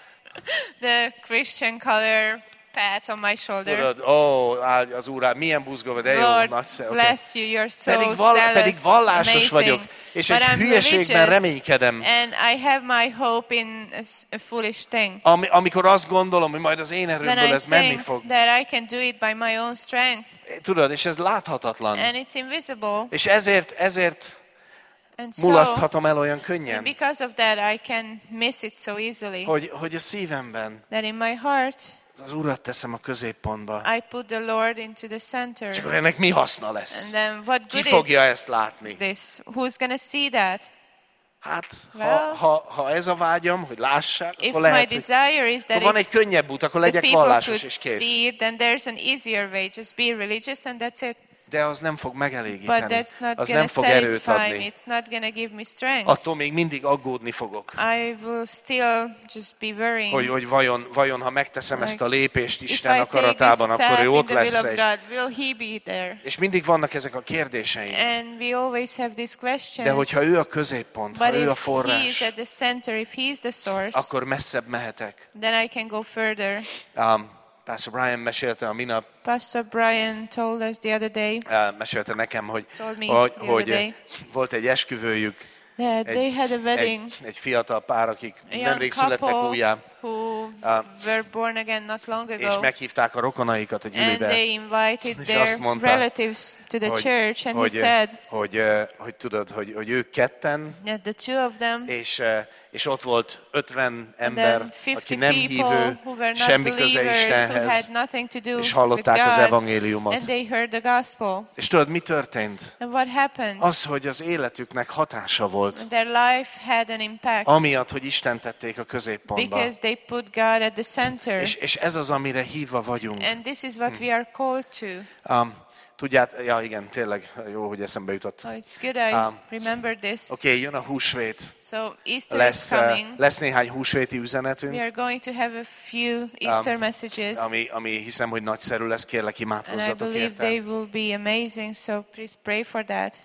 Speaker 2: the Christian color pat on my shoulder.
Speaker 3: Tudod, áldj az Úr, milyen buzgó vagy, de jó,
Speaker 2: Lord,
Speaker 3: nagyszerű. Okay.
Speaker 2: bless you, you're so
Speaker 3: Pedig
Speaker 2: zealous,
Speaker 3: vallásos
Speaker 2: amazing.
Speaker 3: vagyok, és
Speaker 2: But
Speaker 3: egy
Speaker 2: I'm
Speaker 3: hülyeségben
Speaker 2: religious,
Speaker 3: reménykedem.
Speaker 2: And I have my hope in a foolish thing.
Speaker 3: Amikor azt gondolom, hogy majd az én
Speaker 2: When
Speaker 3: erőmből
Speaker 2: I
Speaker 3: ez menni
Speaker 2: think
Speaker 3: fog.
Speaker 2: that I can do it by my own strength.
Speaker 3: Tudod, és ez láthatatlan.
Speaker 2: And it's invisible.
Speaker 3: És ezért
Speaker 2: And so,
Speaker 3: mulaszthatom el olyan
Speaker 2: and
Speaker 3: könnyen,
Speaker 2: because of that, I can miss it so easily.
Speaker 3: hogy a szívemben
Speaker 2: That in my heart,
Speaker 3: az Urat teszem a középpontba.
Speaker 2: I put the Lord into the center.
Speaker 3: És akkor ennek mi haszna lesz?
Speaker 2: And then what
Speaker 3: Ki
Speaker 2: good
Speaker 3: fogja
Speaker 2: is
Speaker 3: ezt látni?
Speaker 2: this? Who's going to see that?
Speaker 3: Hát,
Speaker 2: Well,
Speaker 3: ha ez a vágyam, hogy lássák,
Speaker 2: If
Speaker 3: akkor
Speaker 2: my
Speaker 3: lehet, hogy
Speaker 2: desire is that
Speaker 3: akkor van egy
Speaker 2: if
Speaker 3: könnyebb út, akkor
Speaker 2: the
Speaker 3: legyek
Speaker 2: people
Speaker 3: vallásos
Speaker 2: could
Speaker 3: és kész.
Speaker 2: see it, then there's an easier way. Just be religious and that's it.
Speaker 3: De az nem fog
Speaker 2: But
Speaker 3: megelégíteni.
Speaker 2: that's not
Speaker 3: Az
Speaker 2: going
Speaker 3: nem
Speaker 2: to
Speaker 3: fog erőt
Speaker 2: satisfy me.
Speaker 3: adni.
Speaker 2: It's not going to give me strength.
Speaker 3: Attól még mindig aggódni fogok.
Speaker 2: I will still just be worrying.
Speaker 3: Hogy vajon, ha megteszem ezt a lépést
Speaker 2: If
Speaker 3: Isten
Speaker 2: I take this
Speaker 3: akaratában, akkor
Speaker 2: step
Speaker 3: ő
Speaker 2: in
Speaker 3: ott
Speaker 2: the will
Speaker 3: lesz
Speaker 2: of
Speaker 3: és
Speaker 2: God, will He be there?
Speaker 3: és mindig vannak ezek a kérdéseim.
Speaker 2: And we always have these questions.
Speaker 3: De hogyha ő a középpont, ha
Speaker 2: But
Speaker 3: ő a
Speaker 2: if He is
Speaker 3: forrás,
Speaker 2: at the center, if He is the source,
Speaker 3: akkor messzebb mehetek.
Speaker 2: then I can go further.
Speaker 3: Pastor Brian mesélte a minap,
Speaker 2: Pastor Brian told us the other day
Speaker 3: mesélte nekem,
Speaker 2: Told me the other day.
Speaker 3: volt egy esküvőjük,
Speaker 2: that they had a wedding.
Speaker 3: egy fiatal pár, akik
Speaker 2: A young
Speaker 3: nemrég születtek
Speaker 2: couple
Speaker 3: újjá,
Speaker 2: who who were born again not long
Speaker 3: és
Speaker 2: ago.
Speaker 3: meghívták a rokonaikat a
Speaker 2: And
Speaker 3: gyülibe,
Speaker 2: they invited
Speaker 3: és
Speaker 2: their
Speaker 3: azt mondta,
Speaker 2: relatives to the church, and he said
Speaker 3: hogy tudod, hogy ők ketten,
Speaker 2: that the two of them
Speaker 3: és ott volt 50
Speaker 2: and
Speaker 3: ember,
Speaker 2: then 50
Speaker 3: aki nem
Speaker 2: people
Speaker 3: hívő,
Speaker 2: who were not
Speaker 3: semmi köze
Speaker 2: believers, who
Speaker 3: Istenhez,
Speaker 2: had nothing to do
Speaker 3: és
Speaker 2: with
Speaker 3: hallották az
Speaker 2: God,
Speaker 3: evangéliumot.
Speaker 2: and they heard the gospel.
Speaker 3: És tudod, mi történt?
Speaker 2: And what happened?
Speaker 3: Az, hogy az életüknek hatása volt,
Speaker 2: Their life had an impact
Speaker 3: amiatt, hogy Isten tették a középpontba.
Speaker 2: because they put God at the center.
Speaker 3: És ez az, amire hívva vagyunk.
Speaker 2: And this is what we are called to.
Speaker 3: Tudját, ja igen, tényleg jó, hogy eszembe jutott.
Speaker 2: So it's good I remember this.
Speaker 3: Oké, jön a húsvét.
Speaker 2: So Easter is coming.
Speaker 3: Lesz néhány húsvéti
Speaker 2: We
Speaker 3: üzenetünk,
Speaker 2: are going to have a few Easter messages.
Speaker 3: ami hiszem, hogy nagyszerű lesz, kérlek
Speaker 2: And I
Speaker 3: imádkozzatok
Speaker 2: believe
Speaker 3: érte.
Speaker 2: they will be amazing, so please pray for that.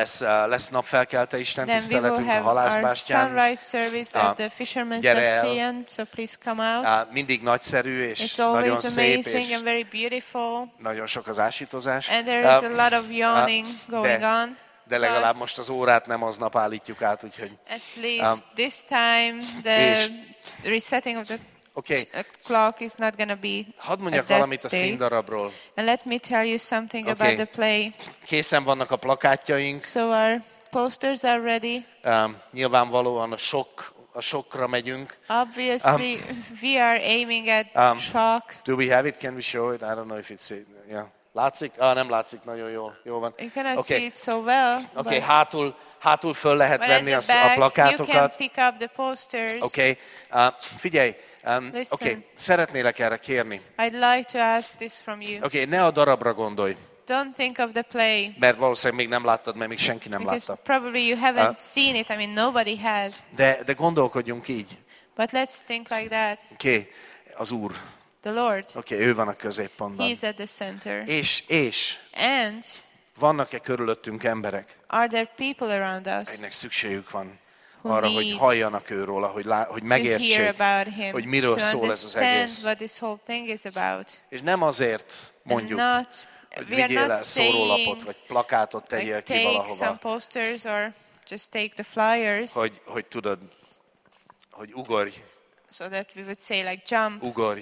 Speaker 3: Lesz napfelkelte Isten
Speaker 2: Then we will
Speaker 3: tiszteletünk a
Speaker 2: have our
Speaker 3: halászbástyán.
Speaker 2: sunrise service at the Fisherman's
Speaker 3: gyere el.
Speaker 2: Bastion, so please come out.
Speaker 3: Mindig nagyszerű és
Speaker 2: It's
Speaker 3: nagyon
Speaker 2: always
Speaker 3: szép,
Speaker 2: amazing
Speaker 3: és
Speaker 2: and very beautiful.
Speaker 3: nagyon sok az ásítozás.
Speaker 2: And there is a lot of yawning going on.
Speaker 3: De legalább
Speaker 2: But
Speaker 3: most az órát nem aznap állítjuk át, úgyhogy
Speaker 2: at least this time the
Speaker 3: és-
Speaker 2: resetting of the
Speaker 3: oké.
Speaker 2: clock is not going to be
Speaker 3: Hadd mondjak
Speaker 2: at that
Speaker 3: valamit a
Speaker 2: day.
Speaker 3: színdarabról.
Speaker 2: And let me tell you something
Speaker 3: Okay.
Speaker 2: about the play.
Speaker 3: Készen vannak a plakátjaink.
Speaker 2: So our posters are ready.
Speaker 3: Nyilvánvalóan a sokra megyünk.
Speaker 2: Obviously, we are aiming at shock.
Speaker 3: Do we have it? Can we show it? I don't know if it's yeah. Látszik? Nem látszik, nagyon jól van.
Speaker 2: You cannot
Speaker 3: Oké.
Speaker 2: see it so well.
Speaker 3: Oké,
Speaker 2: but
Speaker 3: hátul föl lehet
Speaker 2: at
Speaker 3: venni
Speaker 2: the
Speaker 3: a
Speaker 2: back, you can
Speaker 3: plakátokat.
Speaker 2: pick up the posters.
Speaker 3: Oké, figyelj,
Speaker 2: Listen.
Speaker 3: szeretnélek erre kérni.
Speaker 2: I'd like to ask this from you.
Speaker 3: Oké, ne a darabra gondolj,
Speaker 2: Don't think of the play,
Speaker 3: mert valószínűleg még nem láttad, mert még senki nem
Speaker 2: because
Speaker 3: látta.
Speaker 2: probably you haven't seen it. I mean, nobody had.
Speaker 3: De gondolkodjunk így.
Speaker 2: But let's think like that.
Speaker 3: Oké, az Úr.
Speaker 2: The Lord,
Speaker 3: Oké, ő van a
Speaker 2: He
Speaker 3: középpontban.
Speaker 2: is at the center.
Speaker 3: És
Speaker 2: And
Speaker 3: vannak-e körülöttünk emberek,
Speaker 2: are there people around us
Speaker 3: akiknek szükségük van
Speaker 2: Who
Speaker 3: arra, hogy
Speaker 2: need
Speaker 3: halljanak őról, hogy
Speaker 2: to hear
Speaker 3: megértsék,
Speaker 2: about Him,
Speaker 3: hogy miről
Speaker 2: to
Speaker 3: szól ez az
Speaker 2: understand
Speaker 3: egész.
Speaker 2: what this whole thing is about?
Speaker 3: És nem azért mondjuk,
Speaker 2: And not,
Speaker 3: hogy
Speaker 2: we are
Speaker 3: vigyél
Speaker 2: not
Speaker 3: el szórólapot,
Speaker 2: saying
Speaker 3: vagy plakátot tegyél
Speaker 2: like,
Speaker 3: ki
Speaker 2: take some
Speaker 3: valahova,
Speaker 2: posters or just take the flyers,
Speaker 3: hogy tudod, hogy ugorj,
Speaker 2: so that we would say like jump,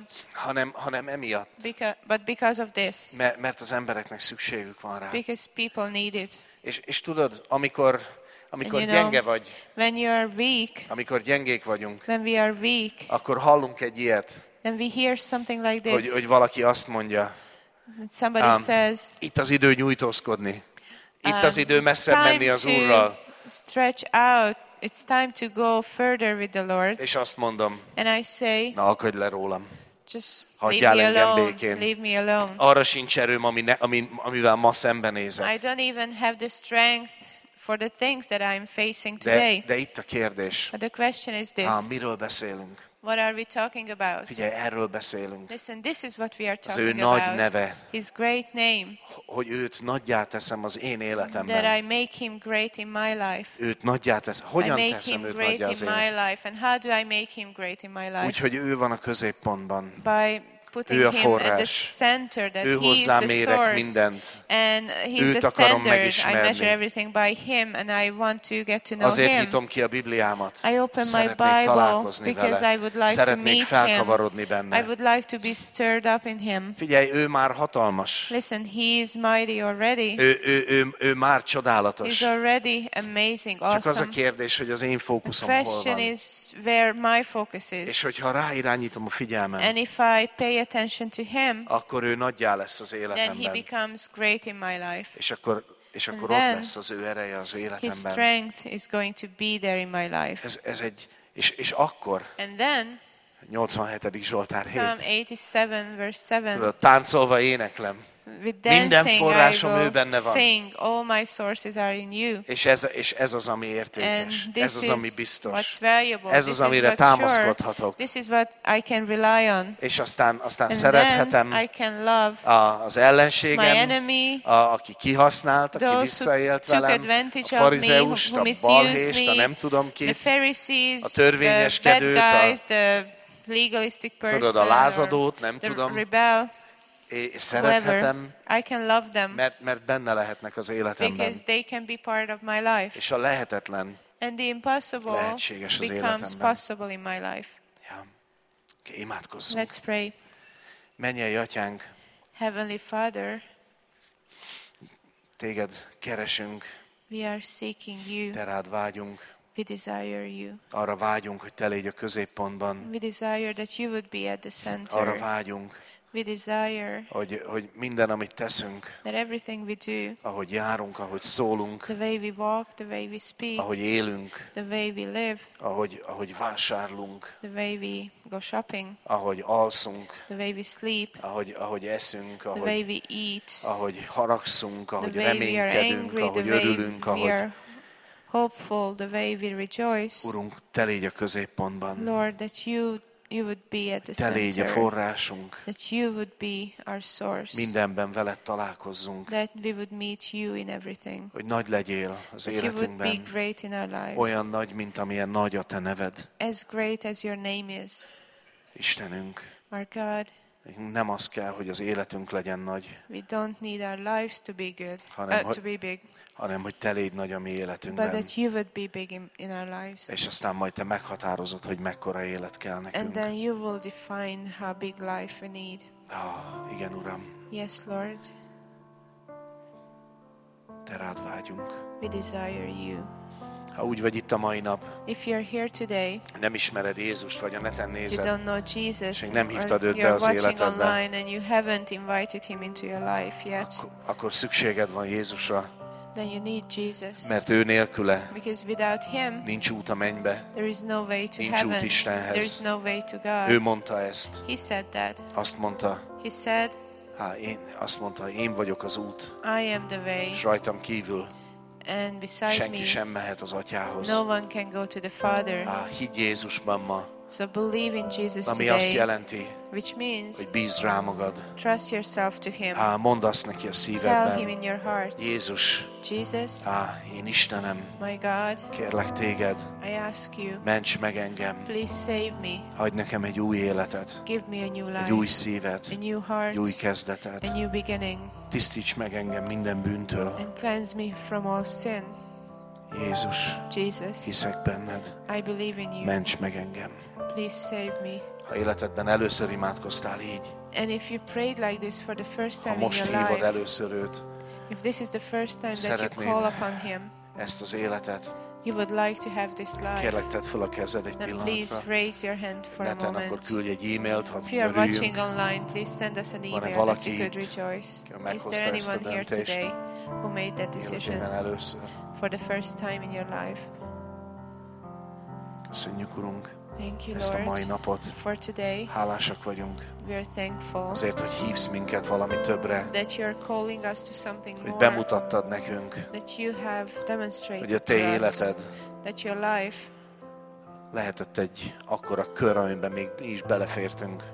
Speaker 3: hanem emiatt,
Speaker 2: but because of this,
Speaker 3: mert az embereknek szükségük van rá.
Speaker 2: because people need it.
Speaker 3: És tudod, amikor
Speaker 2: And you know,
Speaker 3: gyenge vagy,
Speaker 2: when you are weak,
Speaker 3: amikor gyengék vagyunk,
Speaker 2: when we are weak,
Speaker 3: akkor hallunk egy ilyet,
Speaker 2: then we hear something like this.
Speaker 3: hogy valaki azt mondja,
Speaker 2: That somebody says,
Speaker 3: itt az idő nyújtózkodni, itt az idő
Speaker 2: it's
Speaker 3: messzebb menni
Speaker 2: time
Speaker 3: az
Speaker 2: to
Speaker 3: Úrral.
Speaker 2: stretch out. It's time to go further with the Lord.
Speaker 3: És azt mondom,
Speaker 2: And I say,
Speaker 3: na akadj le rólam.
Speaker 2: just
Speaker 3: Hagyjál
Speaker 2: leave me
Speaker 3: engem
Speaker 2: alone.
Speaker 3: békén.
Speaker 2: Leave me alone.
Speaker 3: Arra sincs erőm, amivel ma szembenézek.
Speaker 2: I don't even have the strength for the things that I'm facing today.
Speaker 3: De itt a kérdés.
Speaker 2: But the question is this.
Speaker 3: Miről beszélünk?
Speaker 2: What are we talking about?
Speaker 3: Figyelj, erről beszélünk.
Speaker 2: Listen, this is what we are
Speaker 3: Az ő
Speaker 2: talking
Speaker 3: nagy
Speaker 2: about.
Speaker 3: neve.
Speaker 2: His great name.
Speaker 3: Hogy őt nagyját teszem az én
Speaker 2: That
Speaker 3: életemben.
Speaker 2: I make him great in my life.
Speaker 3: Őt nagyját teszem.
Speaker 2: I
Speaker 3: Hogyan
Speaker 2: make
Speaker 3: teszem
Speaker 2: him
Speaker 3: őt
Speaker 2: great
Speaker 3: nagyjá az
Speaker 2: in my
Speaker 3: én?
Speaker 2: life. And how do I make him great in my life?
Speaker 3: Úgyhogy ő van a középpontban.
Speaker 2: By putting
Speaker 3: Ő a
Speaker 2: him at the
Speaker 3: forrás.
Speaker 2: center, that
Speaker 3: Ő
Speaker 2: he is
Speaker 3: hozzá
Speaker 2: the
Speaker 3: mérek
Speaker 2: source.
Speaker 3: mindent.
Speaker 2: And he's
Speaker 3: Őt
Speaker 2: the
Speaker 3: akarom
Speaker 2: standard. I
Speaker 3: megismerni.
Speaker 2: measure everything by him, and I want to get to know
Speaker 3: Azért
Speaker 2: him.
Speaker 3: nyitom ki a Bibliámat.
Speaker 2: I open my
Speaker 3: Szeretnék
Speaker 2: Bible
Speaker 3: találkozni
Speaker 2: because
Speaker 3: vele.
Speaker 2: I would like to
Speaker 3: Szeretnék
Speaker 2: meet
Speaker 3: felkavarodni
Speaker 2: him.
Speaker 3: benne.
Speaker 2: I would like to be stirred up in him.
Speaker 3: Figyelj, ő már hatalmas.
Speaker 2: Listen, he is mighty already.
Speaker 3: Ő már
Speaker 2: He's
Speaker 3: csodálatos.
Speaker 2: already amazing,
Speaker 3: Csak az a
Speaker 2: awesome.
Speaker 3: kérdés, hogy az én
Speaker 2: The
Speaker 3: fókuszom hol
Speaker 2: question
Speaker 3: van.
Speaker 2: is where my focus
Speaker 3: És
Speaker 2: is.
Speaker 3: hogyha ráirányítom a figyelmem,
Speaker 2: And if I pay attention to him,
Speaker 3: akkor ő nagyjá lesz az
Speaker 2: then he
Speaker 3: életemben.
Speaker 2: becomes great in my life.
Speaker 3: És akkor ott
Speaker 2: then
Speaker 3: lesz az ő ereje az
Speaker 2: His
Speaker 3: életemben.
Speaker 2: strength is going to be there in my life.
Speaker 3: És akkor,
Speaker 2: And then,
Speaker 3: 87. Zsoltár
Speaker 2: Psalm
Speaker 3: 7,
Speaker 2: 87, verse 7,
Speaker 3: tudod, táncolva éneklem.
Speaker 2: with
Speaker 3: Minden
Speaker 2: dancing I
Speaker 3: forrásom ő
Speaker 2: will
Speaker 3: benne van.
Speaker 2: sing, all my sources are in you.
Speaker 3: És ez az, ami
Speaker 2: And
Speaker 3: értékes.
Speaker 2: this
Speaker 3: Ez az, ami
Speaker 2: is what's
Speaker 3: biztos.
Speaker 2: valuable.
Speaker 3: Ez
Speaker 2: This
Speaker 3: az,
Speaker 2: is
Speaker 3: amire
Speaker 2: what's sure.
Speaker 3: támaszkodhatok.
Speaker 2: This is what I can rely on.
Speaker 3: És aztán
Speaker 2: And
Speaker 3: szerethetem
Speaker 2: then I can love
Speaker 3: az
Speaker 2: my
Speaker 3: ellenségem,
Speaker 2: enemy,
Speaker 3: aki kihasznált, aki
Speaker 2: those who
Speaker 3: visszaélt
Speaker 2: took
Speaker 3: velem,
Speaker 2: advantage
Speaker 3: a
Speaker 2: of me,
Speaker 3: farizeust,
Speaker 2: who
Speaker 3: a
Speaker 2: misused
Speaker 3: balhést, a
Speaker 2: me,
Speaker 3: nem tudom
Speaker 2: the
Speaker 3: kit,
Speaker 2: Pharisees,
Speaker 3: a
Speaker 2: the
Speaker 3: törvényeskedőt,
Speaker 2: bad guys, the legalistic person,
Speaker 3: tudod, a lázadót, nem
Speaker 2: the
Speaker 3: tudom,
Speaker 2: rebel,
Speaker 3: és
Speaker 2: whoever.
Speaker 3: szerethetem,
Speaker 2: I can love them
Speaker 3: mert benne lehetnek az életemben.
Speaker 2: because they can be part of my life.
Speaker 3: És a lehetetlen,
Speaker 2: And the impossible
Speaker 3: lehetséges az
Speaker 2: becomes
Speaker 3: életemben.
Speaker 2: possible in my life.
Speaker 3: ja, Imádkozzunk.
Speaker 2: Let's pray.
Speaker 3: Mennyei Atyánk,
Speaker 2: Heavenly Father,
Speaker 3: Téged keresünk,
Speaker 2: we are seeking you.
Speaker 3: Te rád vágyunk.
Speaker 2: We desire you.
Speaker 3: Arra vágyunk, hogy Te légy a középpontban.
Speaker 2: We desire that you would be at the
Speaker 3: Arra
Speaker 2: center.
Speaker 3: vágyunk,
Speaker 2: We desire
Speaker 3: hogy minden, amit teszünk,
Speaker 2: that everything we do,
Speaker 3: ahogy járunk, ahogy szólunk,
Speaker 2: the way we walk, the way we speak,
Speaker 3: ahogy élünk,
Speaker 2: the way we live,
Speaker 3: ahogy vásárlunk,
Speaker 2: the way we go shopping,
Speaker 3: ahogy alszunk,
Speaker 2: the way we sleep,
Speaker 3: ahogy eszünk,
Speaker 2: the way we eat,
Speaker 3: ahogy haragszunk,
Speaker 2: the
Speaker 3: ahogy
Speaker 2: way we are
Speaker 3: reménykedünk,
Speaker 2: angry, the
Speaker 3: ahogy
Speaker 2: way
Speaker 3: örülünk,
Speaker 2: we
Speaker 3: ahogy
Speaker 2: are hopeful, the way we rejoice.
Speaker 3: Urunk, Te légy a középpontban.
Speaker 2: Lord, that you would be at the
Speaker 3: Te légy a
Speaker 2: center,
Speaker 3: forrásunk.
Speaker 2: that you would be our source,
Speaker 3: Mindenben veled találkozzunk.
Speaker 2: that we would meet you in everything,
Speaker 3: Hogy nagy legyél az
Speaker 2: that you would be
Speaker 3: életünkben.
Speaker 2: great in our lives,
Speaker 3: Olyan nagy, mint amilyen nagy a Te neved.
Speaker 2: as great as your name is.
Speaker 3: Istenünk,
Speaker 2: Our God,
Speaker 3: nekünk nem az kell, hogy az életünk legyen nagy,
Speaker 2: we don't need our lives to be good,
Speaker 3: Hanem,
Speaker 2: to be big,
Speaker 3: hanem hogy Te légy nagy a mi
Speaker 2: but
Speaker 3: életünkben.
Speaker 2: that you would be big in our lives.
Speaker 3: És aztán majd Te meghatározod, hogy mekkora élet kell
Speaker 2: And
Speaker 3: nekünk.
Speaker 2: then you will define how big life we need.
Speaker 3: Igen, Uram,
Speaker 2: Yes, Lord,
Speaker 3: Te rád vágyunk.
Speaker 2: we desire you.
Speaker 3: Ha úgy vagy itt a mai nap,
Speaker 2: If you're here today,
Speaker 3: nem ismered Jézust, vagy a neten
Speaker 2: you
Speaker 3: nézed,
Speaker 2: don't know Jesus,
Speaker 3: és még nem hívtad
Speaker 2: or
Speaker 3: őt be
Speaker 2: you're
Speaker 3: az
Speaker 2: watching
Speaker 3: életedbe,
Speaker 2: online and you haven't invited him into your life yet,
Speaker 3: akkor szükséged van Jézusra,
Speaker 2: then you need Jesus.
Speaker 3: mert ő nélküle
Speaker 2: Because without him,
Speaker 3: nincs út a mennybe.
Speaker 2: there is no way to
Speaker 3: Nincs út
Speaker 2: heaven.
Speaker 3: Istenhez.
Speaker 2: There is no way to
Speaker 3: Ő
Speaker 2: God.
Speaker 3: mondta ezt.
Speaker 2: He said that.
Speaker 3: Azt mondta,
Speaker 2: He said,
Speaker 3: én vagyok az út,
Speaker 2: I am the way,
Speaker 3: és rajtam kívül
Speaker 2: and beside
Speaker 3: senki
Speaker 2: me,
Speaker 3: sem mehet az Atyához.
Speaker 2: no one can go to the Father.
Speaker 3: Higgy Jézusban ma,
Speaker 2: So believe in Jesus
Speaker 3: ami azt
Speaker 2: today,
Speaker 3: jelenti,
Speaker 2: which means
Speaker 3: hogy bízd rá magad.
Speaker 2: trust yourself to Him.
Speaker 3: Mondd azt neki a
Speaker 2: Tell Him
Speaker 3: szívedben,
Speaker 2: in your heart,
Speaker 3: Jézus,
Speaker 2: Jesus,
Speaker 3: én Istenem,
Speaker 2: my God,
Speaker 3: kérlek téged,
Speaker 2: I ask you,
Speaker 3: ments meg engem,
Speaker 2: please save me.
Speaker 3: adj nekem egy új életet,
Speaker 2: Give me a new
Speaker 3: egy új
Speaker 2: life,
Speaker 3: szívet,
Speaker 2: a new heart,
Speaker 3: egy új kezdetet.
Speaker 2: a new beginning,
Speaker 3: Tisztíts meg engem minden bűntől.
Speaker 2: and cleanse me from all sin.
Speaker 3: Jézus,
Speaker 2: Jesus,
Speaker 3: hiszek benned,
Speaker 2: I believe in you.
Speaker 3: ments meg engem.
Speaker 2: Please save me.
Speaker 3: Ha életedben először imádkoztál így,
Speaker 2: And if you prayed like this for the first
Speaker 3: ha
Speaker 2: time in
Speaker 3: most
Speaker 2: your
Speaker 3: hívod
Speaker 2: life,
Speaker 3: először őt,
Speaker 2: if this is the first time that
Speaker 3: Szeretném
Speaker 2: you call upon Him,
Speaker 3: ezt az életet,
Speaker 2: you would like to have this life,
Speaker 3: kérlek tedd fel a kezed egy
Speaker 2: then please
Speaker 3: pillanatra.
Speaker 2: raise your hand for a
Speaker 3: Neten akkor
Speaker 2: moment.
Speaker 3: küldj egy e-mailt, hadd
Speaker 2: If you are watching
Speaker 3: örüljünk.
Speaker 2: online, please send us an
Speaker 3: Van-e
Speaker 2: email that
Speaker 3: valaki
Speaker 2: we could
Speaker 3: itt,
Speaker 2: rejoice.
Speaker 3: aki
Speaker 2: Is
Speaker 3: meghozta
Speaker 2: there
Speaker 3: ezt a
Speaker 2: anyone here
Speaker 3: döntést
Speaker 2: today who made that decision
Speaker 3: életében először?
Speaker 2: for the first time in your life?
Speaker 3: Köszönjük, Urunk,
Speaker 2: Thank you,
Speaker 3: ezt a mai
Speaker 2: Lord,
Speaker 3: napot.
Speaker 2: for today.
Speaker 3: Hálásak vagyunk
Speaker 2: We are thankful
Speaker 3: azért, hogy hívsz minket valami többre,
Speaker 2: that you are calling us to something
Speaker 3: hogy
Speaker 2: more,
Speaker 3: bemutattad nekünk,
Speaker 2: that you have
Speaker 3: hogy a
Speaker 2: demonstrated
Speaker 3: te
Speaker 2: to us,
Speaker 3: életed
Speaker 2: that your life
Speaker 3: lehetett egy akkora kör, amiben még mi is belefértünk.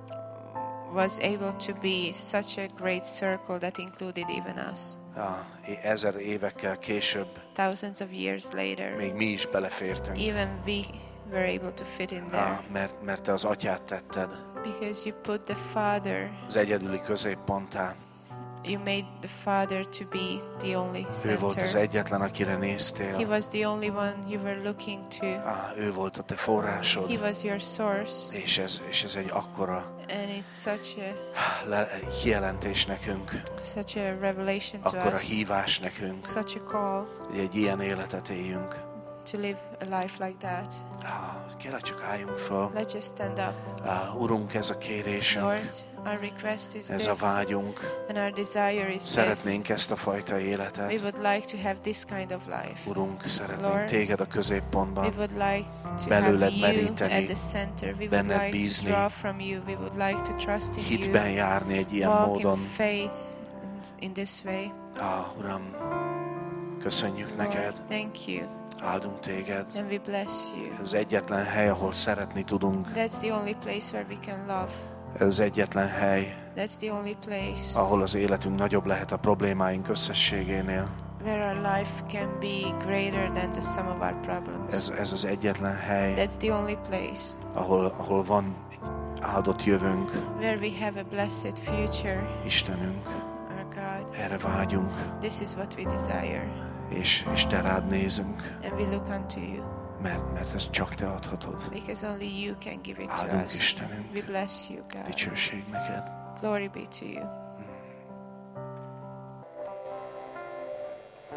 Speaker 2: was able to be such a great circle that included even us.
Speaker 3: 1000 évekkel később
Speaker 2: Thousands of years later,
Speaker 3: még mi is belefértünk.
Speaker 2: even we were able to fit in there
Speaker 3: Mert te az Atyát tetted
Speaker 2: because you put the Father,
Speaker 3: az egyedüli középponttá.
Speaker 2: you made the Father to be the only
Speaker 3: Ő volt az
Speaker 2: center.
Speaker 3: egyetlen, akire
Speaker 2: He
Speaker 3: néztél.
Speaker 2: was the only one you were looking to.
Speaker 3: Ő volt a te forrásod.
Speaker 2: He was your source.
Speaker 3: És ez egy akkora
Speaker 2: And it's such
Speaker 3: kijelentés nekünk,
Speaker 2: a revelation to
Speaker 3: akkora
Speaker 2: us,
Speaker 3: hívás nekünk,
Speaker 2: such a call
Speaker 3: hogy egy ilyen életet éljünk.
Speaker 2: to live a life like that.
Speaker 3: Kérlek, csak álljunk föl.
Speaker 2: Let's just stand up.
Speaker 3: Urunk, ez a kérésünk,
Speaker 2: Lord, our request is
Speaker 3: ez a
Speaker 2: this,
Speaker 3: vágyunk.
Speaker 2: and our desire is
Speaker 3: Szeretnénk
Speaker 2: this.
Speaker 3: ezt a fajta
Speaker 2: We
Speaker 3: életet.
Speaker 2: would like to have this kind of life.
Speaker 3: Urunk, szeretnénk
Speaker 2: Lord,
Speaker 3: téged a
Speaker 2: We
Speaker 3: középpontban.
Speaker 2: would like to
Speaker 3: belőled
Speaker 2: have you
Speaker 3: meríteni,
Speaker 2: at the center. We would
Speaker 3: benned
Speaker 2: like to
Speaker 3: bízni,
Speaker 2: draw from you. We would like to trust in
Speaker 3: hitben
Speaker 2: you.
Speaker 3: járni egy ilyen
Speaker 2: Walk
Speaker 3: módon.
Speaker 2: in faith in this way.
Speaker 3: Uram, köszönjük
Speaker 2: Lord,
Speaker 3: neked,
Speaker 2: thank you,
Speaker 3: áldunk téged.
Speaker 2: and we bless you.
Speaker 3: Ez az egyetlen hely, ahol szeretni tudunk.
Speaker 2: That's the only place where we can love.
Speaker 3: Ez az egyetlen hely,
Speaker 2: That's the only place
Speaker 3: ahol az életünk nagyobb lehet a problémáink összességénél.
Speaker 2: where our life can be greater than the sum of our problems.
Speaker 3: Ez az egyetlen hely,
Speaker 2: That's the only place
Speaker 3: ahol van egy áldott jövőnk,
Speaker 2: where we have a blessed future.
Speaker 3: Istenünk.
Speaker 2: Our God,
Speaker 3: Erre vágyunk,
Speaker 2: this is what we desire,
Speaker 3: és te rád nézünk.
Speaker 2: and we look unto you.
Speaker 3: mert ezt csak te adhatod.
Speaker 2: Because only you can give it to
Speaker 3: Áldunk
Speaker 2: us.
Speaker 3: Istenünk.
Speaker 2: We bless you, God.
Speaker 3: Dicsőség neked.
Speaker 2: Glory be to you.